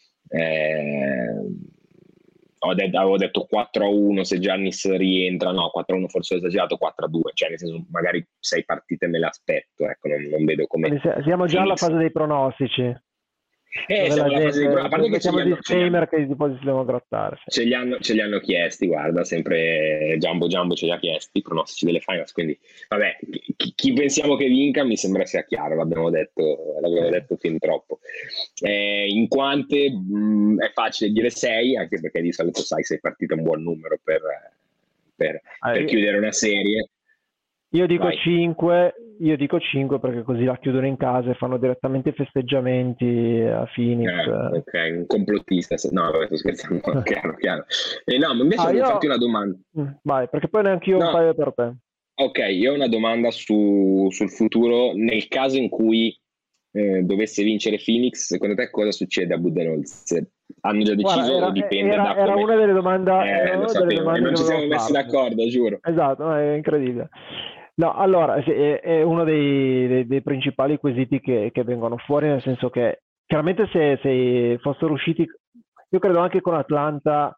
[SPEAKER 7] eh, Ho detto, avevo detto quattro a uno se Giannis rientra, no, quattro a uno forse ho esagerato, quattro a due, cioè nel senso magari sei partite me le aspetto, ecco, non, non vedo come...
[SPEAKER 8] Siamo già alla fase dei pronostici.
[SPEAKER 7] Eh, siamo alla fase di... A parte che
[SPEAKER 8] facciamo il disclaimer che i tifosi si devono grattare. Sì.
[SPEAKER 7] Ce li hanno, ce li hanno chiesti, guarda, sempre Jumbo Jumbo ce li ha chiesti, i pronostici delle finals, quindi vabbè, chi, chi pensiamo che vinca mi sembra sia chiaro, l'abbiamo detto, l'abbiamo detto fin troppo. Eh, in quante mh, è facile dire sei, anche perché di solito sai sei partite un buon numero per, per,
[SPEAKER 8] ah,
[SPEAKER 7] per
[SPEAKER 8] io...
[SPEAKER 7] chiudere una serie.
[SPEAKER 8] Io dico
[SPEAKER 7] Vai.
[SPEAKER 8] cinque, io dico cinque perché così la chiudono in casa e fanno direttamente i festeggiamenti a Phoenix.
[SPEAKER 7] Eh, ok, un complottista. No, sto scherzando, chiaro, chiaro. Eh, no, ma invece
[SPEAKER 8] ah,
[SPEAKER 7] volevo
[SPEAKER 8] io...
[SPEAKER 7] farti una domanda.
[SPEAKER 8] Vai, perché poi neanche io
[SPEAKER 7] no.
[SPEAKER 8] un paio per te.
[SPEAKER 7] Ok, io ho una domanda su, sul futuro. Nel caso in cui eh, dovesse vincere Phoenix, secondo te cosa succede a Budenholzer? Hanno già deciso
[SPEAKER 8] Guarda, era,
[SPEAKER 7] o dipende
[SPEAKER 8] era,
[SPEAKER 7] da come...
[SPEAKER 8] Era una delle domande,
[SPEAKER 7] eh,
[SPEAKER 8] era
[SPEAKER 7] lo
[SPEAKER 8] una
[SPEAKER 7] sapevo,
[SPEAKER 8] delle domande
[SPEAKER 7] non
[SPEAKER 8] che
[SPEAKER 7] ci siamo messi
[SPEAKER 8] farlo.
[SPEAKER 7] d'accordo, giuro.
[SPEAKER 8] Esatto, è incredibile. No, allora, è, è uno dei, dei, dei principali quesiti che, che vengono fuori, nel senso che chiaramente se, se fossero usciti, io credo anche con Atlanta,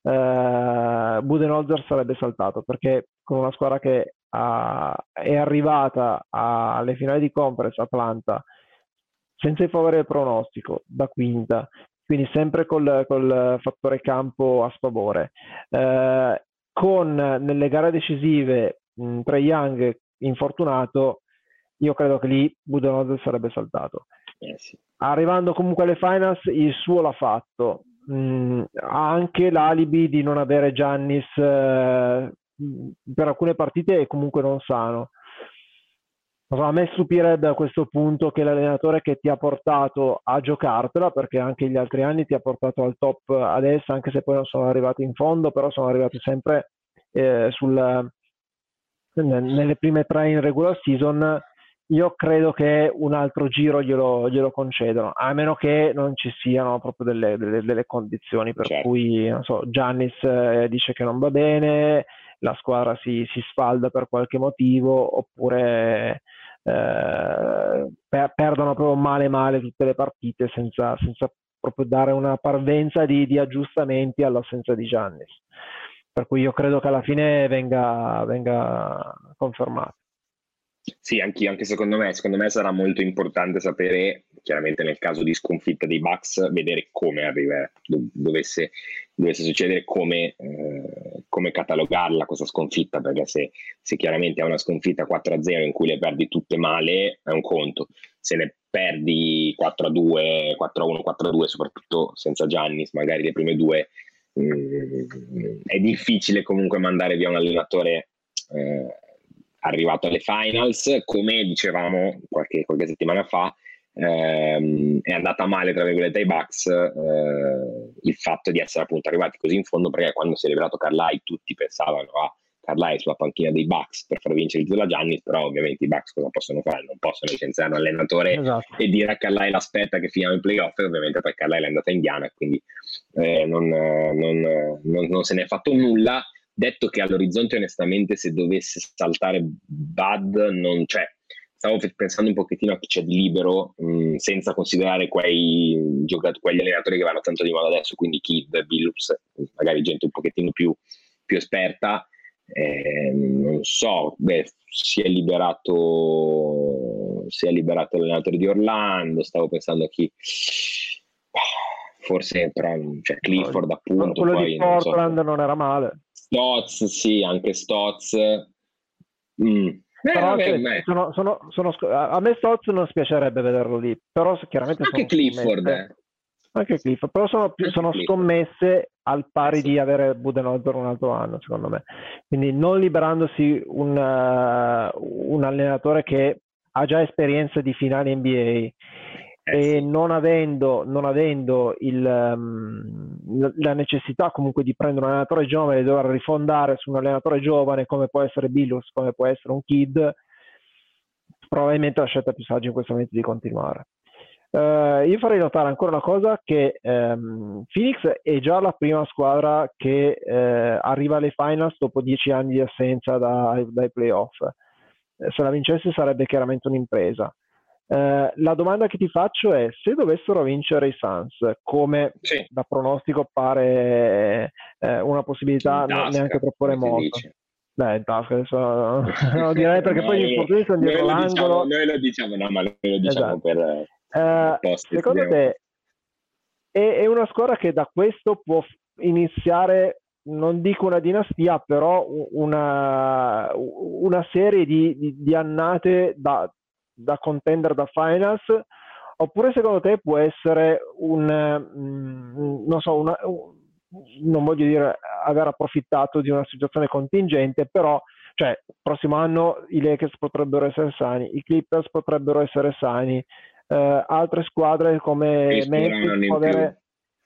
[SPEAKER 8] eh, Budenholzer sarebbe saltato, perché con una squadra che ha, è arrivata alle finali di conference, Atlanta, senza il favore del pronostico, da quinta, quindi sempre col, col fattore campo a sfavore, eh, con nelle gare decisive Trae Young infortunato, io credo che lì Budenholzer sarebbe saltato.
[SPEAKER 7] Eh sì.
[SPEAKER 8] Arrivando comunque alle finals, il suo l'ha fatto. Mm, ha anche l'alibi di non avere Giannis eh, per alcune partite è comunque non sano. A me stupirebbe a questo punto che l'allenatore che ti ha portato a giocartela, perché anche gli altri anni ti ha portato al top adesso, anche se poi non sono arrivati in fondo, però sono arrivati sempre eh, sul nelle prime tre in regular season. Io credo che un altro giro glielo, glielo concedono, a meno che non ci siano proprio delle, delle, delle condizioni per
[SPEAKER 7] certo.
[SPEAKER 8] cui, non so, Giannis eh, dice che non va bene, la squadra si, si sfalda per qualche motivo, oppure eh, per, perdono proprio male male tutte le partite senza, senza proprio dare una parvenza di, di aggiustamenti all'assenza di Giannis. Per cui io credo che alla fine venga, venga confermato.
[SPEAKER 7] Sì, anch'io, anche secondo me, secondo me sarà molto importante sapere, chiaramente nel caso di sconfitta dei Bucks, vedere come arriva, dovesse, dovesse succedere, come, eh, come catalogarla questa sconfitta, perché se, se chiaramente è una sconfitta quattro a zero in cui le perdi tutte male, è un conto. Se ne perdi quattro a due, quattro a uno, quattro a due, soprattutto senza Giannis, magari le prime due, mh, è difficile comunque mandare via un allenatore eh, arrivato alle finals. Come dicevamo qualche, qualche settimana fa, ehm, è andata male tra virgolette ai Bucks eh, il fatto di essere appunto arrivati così in fondo, perché quando si è liberato Carlisle tutti pensavano a Carlisle sulla panchina dei Bucks per far vincere il titolo a Giannis, però ovviamente i Bucks cosa possono fare? Non possono licenziare un allenatore, esatto, e dire a Carlisle aspetta che finiamo i playoff, e ovviamente poi Carlisle è andata a Indiana, quindi eh, non, non, non, non se ne è fatto nulla. Detto che all'orizzonte onestamente se dovesse saltare Bud non c'è, stavo pensando un pochettino a chi c'è di libero, mh, senza considerare quei giocatori, quegli allenatori che vanno tanto di moda adesso, quindi Kidd, Billups, magari gente un pochettino più, più esperta. Eh, non so, beh, si è liberato si è liberato l'allenatore di Orlando, stavo pensando a chi, forse però cioè Clifford appunto,
[SPEAKER 8] quello
[SPEAKER 7] poi
[SPEAKER 8] di Portland
[SPEAKER 7] non, so.
[SPEAKER 8] non era male.
[SPEAKER 7] Stotz, sì, anche Stotz. Mm. Eh,
[SPEAKER 8] però
[SPEAKER 7] vabbè,
[SPEAKER 8] sono, sono, sono, a me Stotz non spiacerebbe vederlo lì, però chiaramente
[SPEAKER 7] anche Clifford, eh.
[SPEAKER 8] Anche Cliff, però sono, più, sono scommesse al pari di avere Budenholzer un altro anno, secondo me. Quindi non liberandosi un, uh, un allenatore che ha già esperienza di finali N B A eh, e sì. non avendo, non avendo il, um, la necessità comunque di prendere un allenatore giovane e dover rifondare su un allenatore giovane come può essere Billus, come può essere un Kidd, probabilmente la scelta più saggia in questo momento è di continuare. Uh, io farei notare ancora una cosa, che um, Phoenix è già la prima squadra che uh, arriva alle finals dopo dieci anni di assenza da, dai playoff. Uh, se la vincesse sarebbe chiaramente un'impresa. Uh, la domanda che ti faccio è: se dovessero vincere i Suns, come sì. da pronostico pare uh, una possibilità tasca, non neanche troppo remota, Beh, in tasca adesso no, direi perché poi gli infortuni sono dietro l'angolo.
[SPEAKER 7] Diciamo, noi lo diciamo, no, ma noi lo diciamo esatto. per
[SPEAKER 8] Uh, secondo te è, è una squadra che da questo può iniziare, non dico una dinastia, però una, una serie di, di, di annate da, da contender da finals, oppure secondo te può essere un mm, non so una, un, non voglio dire aver approfittato di una situazione contingente, però cioè prossimo anno i Lakers potrebbero essere sani, i Clippers potrebbero essere sani, Uh, altre squadre come Memphis può avere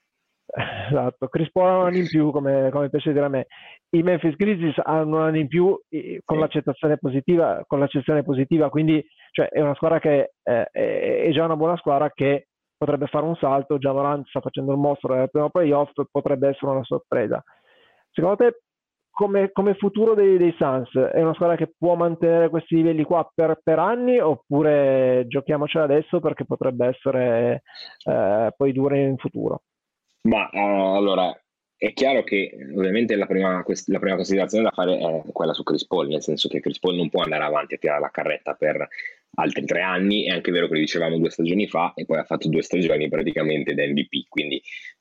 [SPEAKER 8] esatto, Chris Paul ha un anno in più, come, come piace dire a me. I Memphis Grizzlies hanno un anno in più eh, con l'accettazione positiva, con l'accezione positiva, quindi cioè, è una squadra che eh, è, è già una buona squadra che potrebbe fare un salto. Ja Morant sta facendo il mostro nel primo playoff, potrebbe essere una sorpresa. Secondo te Come, come futuro dei, dei Suns è una squadra che può mantenere questi livelli qua per, per anni, oppure giochiamocela adesso perché potrebbe essere eh, poi dura in futuro?
[SPEAKER 7] Ma uh, allora è chiaro che ovviamente la prima, la prima considerazione da fare è quella su Chris Paul, nel senso che Chris Paul non può andare avanti a tirare la carretta per altri tre anni. È anche vero che lo dicevamo due stagioni fa, e poi ha fatto due stagioni praticamente da M V P, quindi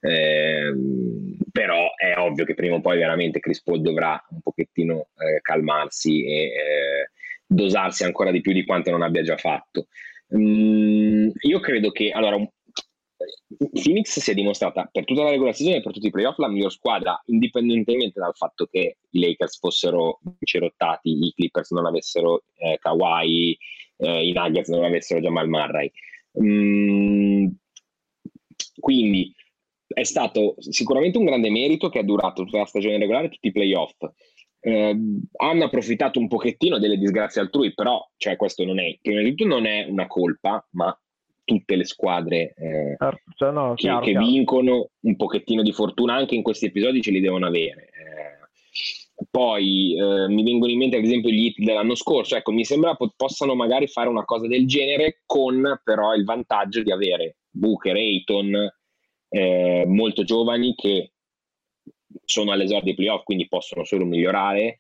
[SPEAKER 7] ehm, però è ovvio che prima o poi veramente Chris Paul dovrà un pochettino eh, calmarsi e eh, dosarsi ancora di più di quanto non abbia già fatto. Mm, io credo che allora Phoenix si è dimostrata per tutta la regular season e per tutti i playoff la miglior squadra, indipendentemente dal fatto che i Lakers fossero cerottati, i Clippers non avessero eh, Kawhi, eh, i Nuggets non avessero Jamal Murray. Mm, quindi è stato sicuramente un grande merito che ha durato tutta la stagione regolare e tutti i playoff. Eh, hanno approfittato un pochettino delle disgrazie altrui, però cioè, questo non è, prima di tutto non è una colpa, ma tutte le squadre eh,
[SPEAKER 8] cioè, no,
[SPEAKER 7] che,
[SPEAKER 8] chiaro,
[SPEAKER 7] che
[SPEAKER 8] chiaro.
[SPEAKER 7] vincono un pochettino di fortuna anche in questi episodi ce li devono avere. Eh, poi eh, mi vengono in mente ad esempio gli hit dell'anno scorso, ecco, mi sembra po- possano magari fare una cosa del genere, con però il vantaggio di avere Booker e Ayton eh, molto giovani che sono all'esordio dei playoff, quindi possono solo migliorare.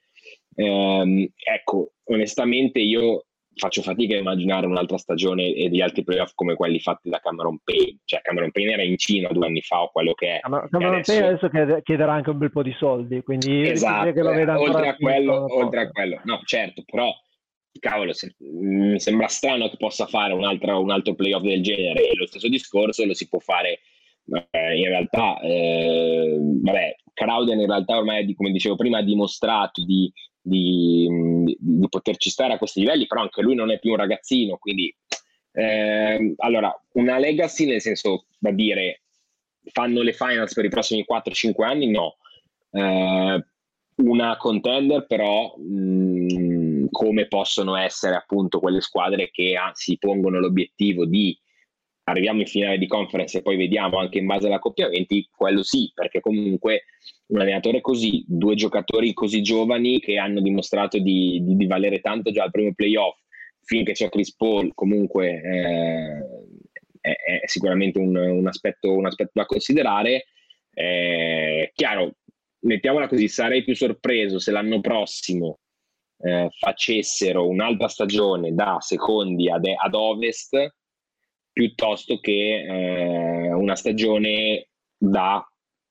[SPEAKER 7] Eh, ecco, onestamente io faccio fatica a immaginare un'altra stagione e degli altri playoff come quelli fatti da Cameron Payne. Cioè Cameron Payne era in Cina due anni fa o quello che è.
[SPEAKER 8] Cameron adesso... Payne adesso chiede, chiederà anche un bel po' di soldi, quindi
[SPEAKER 7] esatto,
[SPEAKER 8] che lo veda
[SPEAKER 7] oltre a quello, oltre a quello, no certo, però cavolo, se, mi sembra strano che possa fare un altro, un altro playoff del genere, e lo stesso discorso lo si può fare eh, in realtà eh, vabbè, Crowder in realtà ormai, come dicevo prima, ha dimostrato di Di, di poterci stare a questi livelli, però anche lui non è più un ragazzino, quindi eh, allora una legacy nel senso da dire fanno le finals per i prossimi quattro cinque anni, no, eh, una contender però mh, come possono essere appunto quelle squadre che ah, si pongono l'obiettivo di arriviamo in finale di conference e poi vediamo anche in base agli accoppiamenti, quello sì, perché comunque un allenatore così, due giocatori così giovani che hanno dimostrato di, di, di valere tanto già al primo playoff, finché c'è Chris Paul comunque eh, è, è sicuramente un, un, aspetto, un aspetto da considerare. Eh, chiaro, mettiamola così, sarei più sorpreso se l'anno prossimo eh, facessero un'altra stagione da secondi ad, ad ovest piuttosto che eh, una stagione da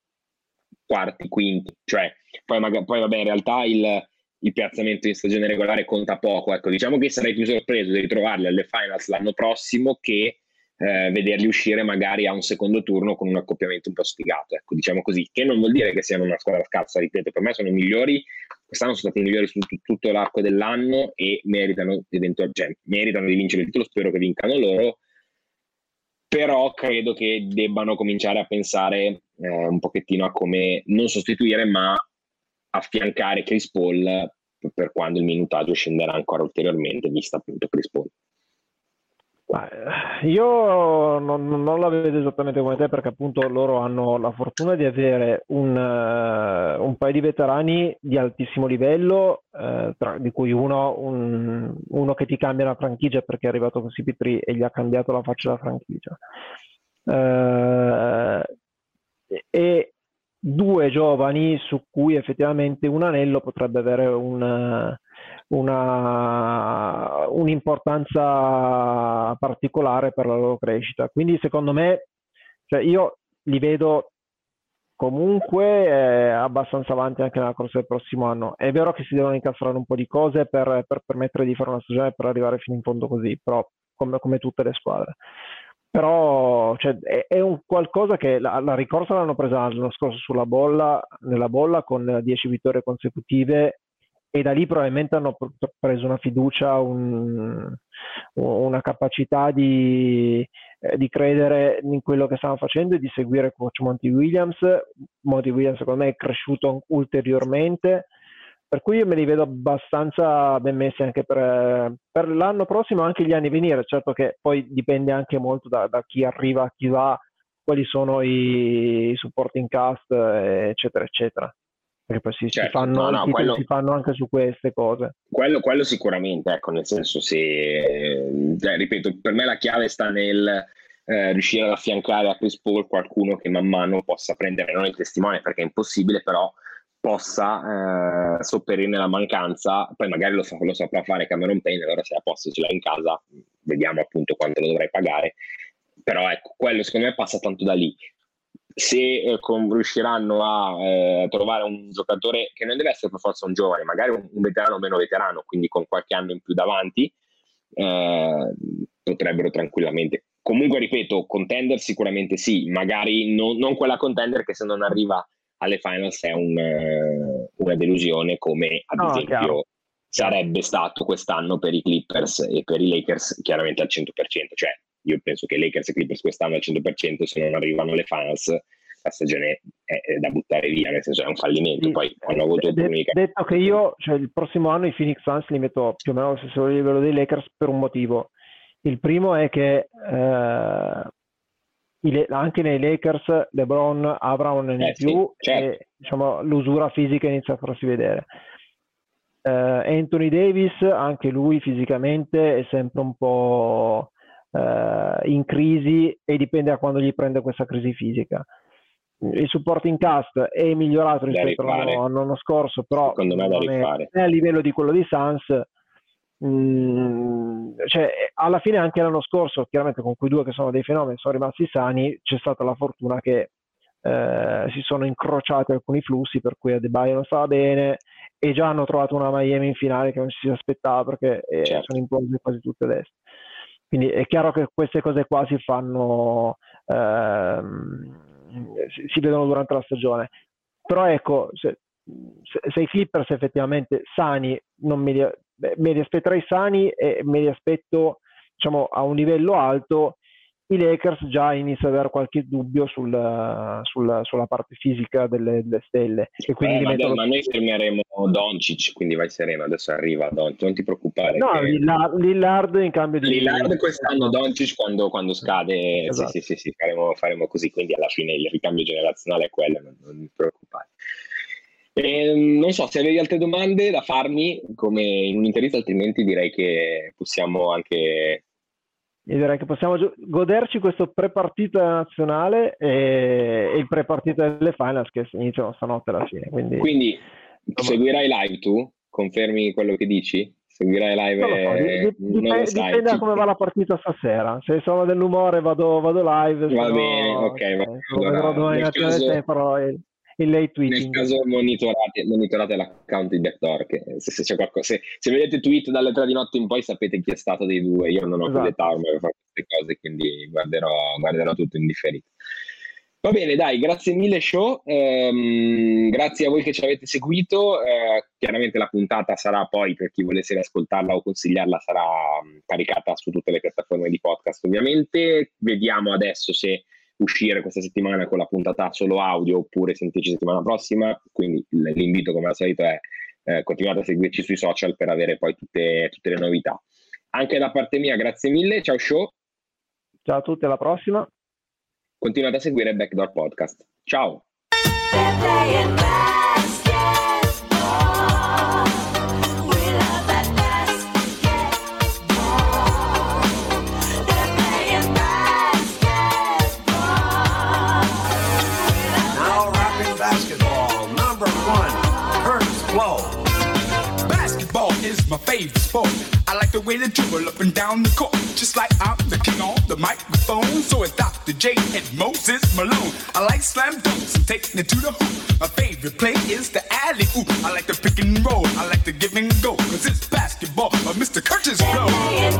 [SPEAKER 7] quarti, quinti, cioè poi, magari, poi vabbè in realtà il, il piazzamento in stagione regolare conta poco, ecco, diciamo che sarei più sorpreso di ritrovarli alle finals l'anno prossimo che eh, vederli uscire magari a un secondo turno con un accoppiamento un po' sfigato, ecco, diciamo così, che non vuol dire che siano una squadra scarsa, ripeto, per me sono i migliori, quest'anno sono stati i migliori su t- tutto l'arco dell'anno e meritano, cioè, meritano di vincere il titolo, spero che vincano loro, però credo che debbano cominciare a pensare eh, un pochettino a come non sostituire ma affiancare Chris Paul per quando il minutaggio scenderà ancora ulteriormente, vista appunto Chris Paul.
[SPEAKER 8] Io non, non la vedo esattamente come te, perché appunto loro hanno la fortuna di avere un, uh, un paio di veterani di altissimo livello, uh, tra, di cui uno, un, uno che ti cambia la franchigia perché è arrivato con C P tre e gli ha cambiato la faccia della franchigia, uh, e due giovani su cui effettivamente un anello potrebbe avere un, una, un'importanza particolare per la loro crescita. Quindi secondo me, cioè io li vedo comunque eh, abbastanza avanti anche nella corsa del prossimo anno. È vero che si devono incastrare un po' di cose per, per permettere di fare una stagione per arrivare fino in fondo così, però come, come tutte le squadre. Però cioè, è, è un qualcosa che la, la ricorsa l'hanno presa l'anno scorso sulla bolla, nella bolla con dieci vittorie consecutive, e da lì probabilmente hanno preso una fiducia, un, una capacità di, eh, di credere in quello che stanno facendo e di seguire coach Monty Williams. Monty Williams secondo me è cresciuto ulteriormente, per cui io me li vedo abbastanza ben messi anche per, per l'anno prossimo, anche gli anni a venire. Certo che poi dipende anche molto da, da chi arriva, chi va, quali sono i, i supporting cast, eccetera, eccetera. Perché poi si, certo, si, fanno,
[SPEAKER 7] no, no, quello,
[SPEAKER 8] si fanno anche su queste cose.
[SPEAKER 7] Quello, quello sicuramente, ecco, nel senso, se, eh, ripeto, per me la chiave sta nel eh, riuscire ad affiancare a Chris Paul qualcuno che man mano possa prendere, non il testimone perché è impossibile, però possa eh, sopperirne la mancanza. Poi magari lo, lo saprà fare Cameron Payne, allora se a posto ce l'ha in casa, vediamo appunto quanto lo dovrai pagare, però ecco, quello secondo me passa tanto da lì. Se eh, con, riusciranno a eh, trovare un giocatore che non deve essere per forza un giovane, magari un, un veterano meno veterano, quindi con qualche anno in più davanti, eh, potrebbero tranquillamente, comunque ripeto, contender sicuramente sì, magari non, non quella contender che se non arriva alle finals è un, uh, una delusione, come ad no, esempio chiaro. sarebbe stato quest'anno per i Clippers e per i Lakers, chiaramente al cento per cento. Cioè io penso che Lakers e Clippers quest'anno al cento per cento, se non arrivano alle finals la stagione è, è da buttare via, nel senso è un fallimento. Sì, poi hanno avuto
[SPEAKER 8] de- de- detto che io, cioè, il prossimo anno i Phoenix Suns li metto più o meno allo stesso livello dei Lakers per un motivo. Il primo è che eh, i, anche nei Lakers LeBron avrà un anno in
[SPEAKER 7] eh,
[SPEAKER 8] più,
[SPEAKER 7] sì, certo.
[SPEAKER 8] E diciamo l'usura fisica inizia a farsi vedere. Uh, Anthony Davis, anche lui fisicamente è sempre un po' uh, in crisi, e dipende da quando gli prende questa crisi fisica. Il supporting cast è migliorato rispetto all'anno scorso, però
[SPEAKER 7] secondo me da rifare.
[SPEAKER 8] È a livello di quello di Suns. Mm, cioè, alla fine anche l'anno scorso, chiaramente con quei due che sono dei fenomeni, sono rimasti sani, c'è stata la fortuna che eh, si sono incrociati alcuni flussi, per cui Adebayo non stava bene e già hanno trovato una Miami in finale che non si aspettava, perché eh, certo. sono implose quasi tutte le est. Quindi è chiaro che queste cose qua si fanno ehm, si, si vedono durante la stagione, però ecco, se, se, se i Clippers effettivamente sani, non me li, me li aspetterei sani e me li aspetto, diciamo, a un livello alto. I Lakers già iniziano ad avere qualche dubbio sul, sul, sulla parte fisica delle, delle stelle, e quindi
[SPEAKER 7] eh, ma,
[SPEAKER 8] mettono...
[SPEAKER 7] ma noi fermeremo Doncic, quindi vai sereno, adesso arriva Doncic, non ti preoccupare.
[SPEAKER 8] No,
[SPEAKER 7] che...
[SPEAKER 8] Lillard, Lillard in cambio di...
[SPEAKER 7] Lillard quest'anno, Doncic quando, quando scade, esatto. sì, sì, sì, sì, faremo, faremo così, quindi alla fine il ricambio generazionale è quello, non, non ti preoccupare. E, non so se avevi altre domande da farmi come in un'intervista, altrimenti direi che possiamo anche...
[SPEAKER 8] Io direi che possiamo gio- goderci questo pre-partita nazionale e, e il pre-partita delle finals che iniziano stanotte alla fine. Quindi,
[SPEAKER 7] quindi seguirai live tu? Confermi quello che dici? Seguirai live?
[SPEAKER 8] Non lo so,
[SPEAKER 7] e...
[SPEAKER 8] dip- dip-
[SPEAKER 7] non lo
[SPEAKER 8] dipende
[SPEAKER 7] sai.
[SPEAKER 8] da come va la partita stasera. Se sono dell'umore vado, vado live.
[SPEAKER 7] Va
[SPEAKER 8] no,
[SPEAKER 7] bene, ok. Va
[SPEAKER 8] okay. Lo vedrò domani mattina caso... e farò il, mille
[SPEAKER 7] Nel
[SPEAKER 8] tweeting.
[SPEAKER 7] caso monitorate, monitorate l'account di Backdoor, che se, se c'è qualcosa, se, se vedete tweet dalle tre di notte in poi sapete chi è stato dei due. Io non ho più
[SPEAKER 8] Esatto.
[SPEAKER 7] l'età ormai per fare queste cose, quindi guarderò, guarderò tutto in differita. Va bene, dai, grazie mille show, ehm, grazie a voi che ci avete seguito, eh, chiaramente la puntata sarà poi, per chi volesse riascoltarla o consigliarla, sarà mh, caricata su tutte le piattaforme di podcast ovviamente. Vediamo adesso se uscire questa settimana con la puntata solo audio oppure sentirci settimana prossima, quindi l- l'invito come al solito è eh, continuate a seguirci sui social per avere poi tutte, tutte le novità. Anche da parte mia grazie mille, ciao show,
[SPEAKER 8] Ciao a tutti, alla prossima.
[SPEAKER 7] continuate a seguire Backdoor Podcast, ciao!
[SPEAKER 3] They're playing basketball. We love that basketball. They're playing basketball.
[SPEAKER 4] Now rapping basketball, number one, Curtis Blow.
[SPEAKER 5] Basketball is my favorite sport. I like the way they dribble up and down the court, just like I'm the king on the microphone. So is Doctor J and Moses Malone. I like slam dunks and taking it to the hoop. My favorite play is the alley oop. I like the pick and roll. I like the give and go, cause it's basketball by Mister Curtis Blow.
[SPEAKER 3] Playing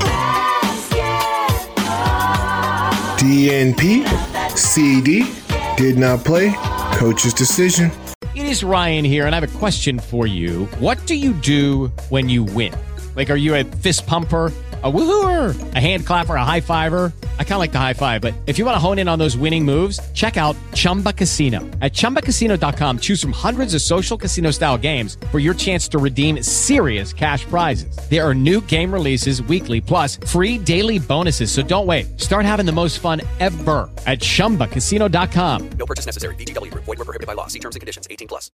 [SPEAKER 3] basketball.
[SPEAKER 6] D N P, C D, did not play. Coach's decision.
[SPEAKER 9] It is Ryan here, and I have a question for you. What do you do when you win? Like, are you a fist pumper, a woohooer, a hand clapper, a high fiver? I kind of like the high five, but if you want to hone in on those winning moves, check out Chumba Casino. At chumba casino dot com, choose from hundreds of social casino style games for your chance to redeem serious cash prizes. There are new game releases weekly, plus free daily bonuses. So don't wait. Start having the most fun ever at chumba casino dot com.
[SPEAKER 10] No purchase necessary. V G W Group. Void where prohibited by law. See terms and conditions. eighteen plus.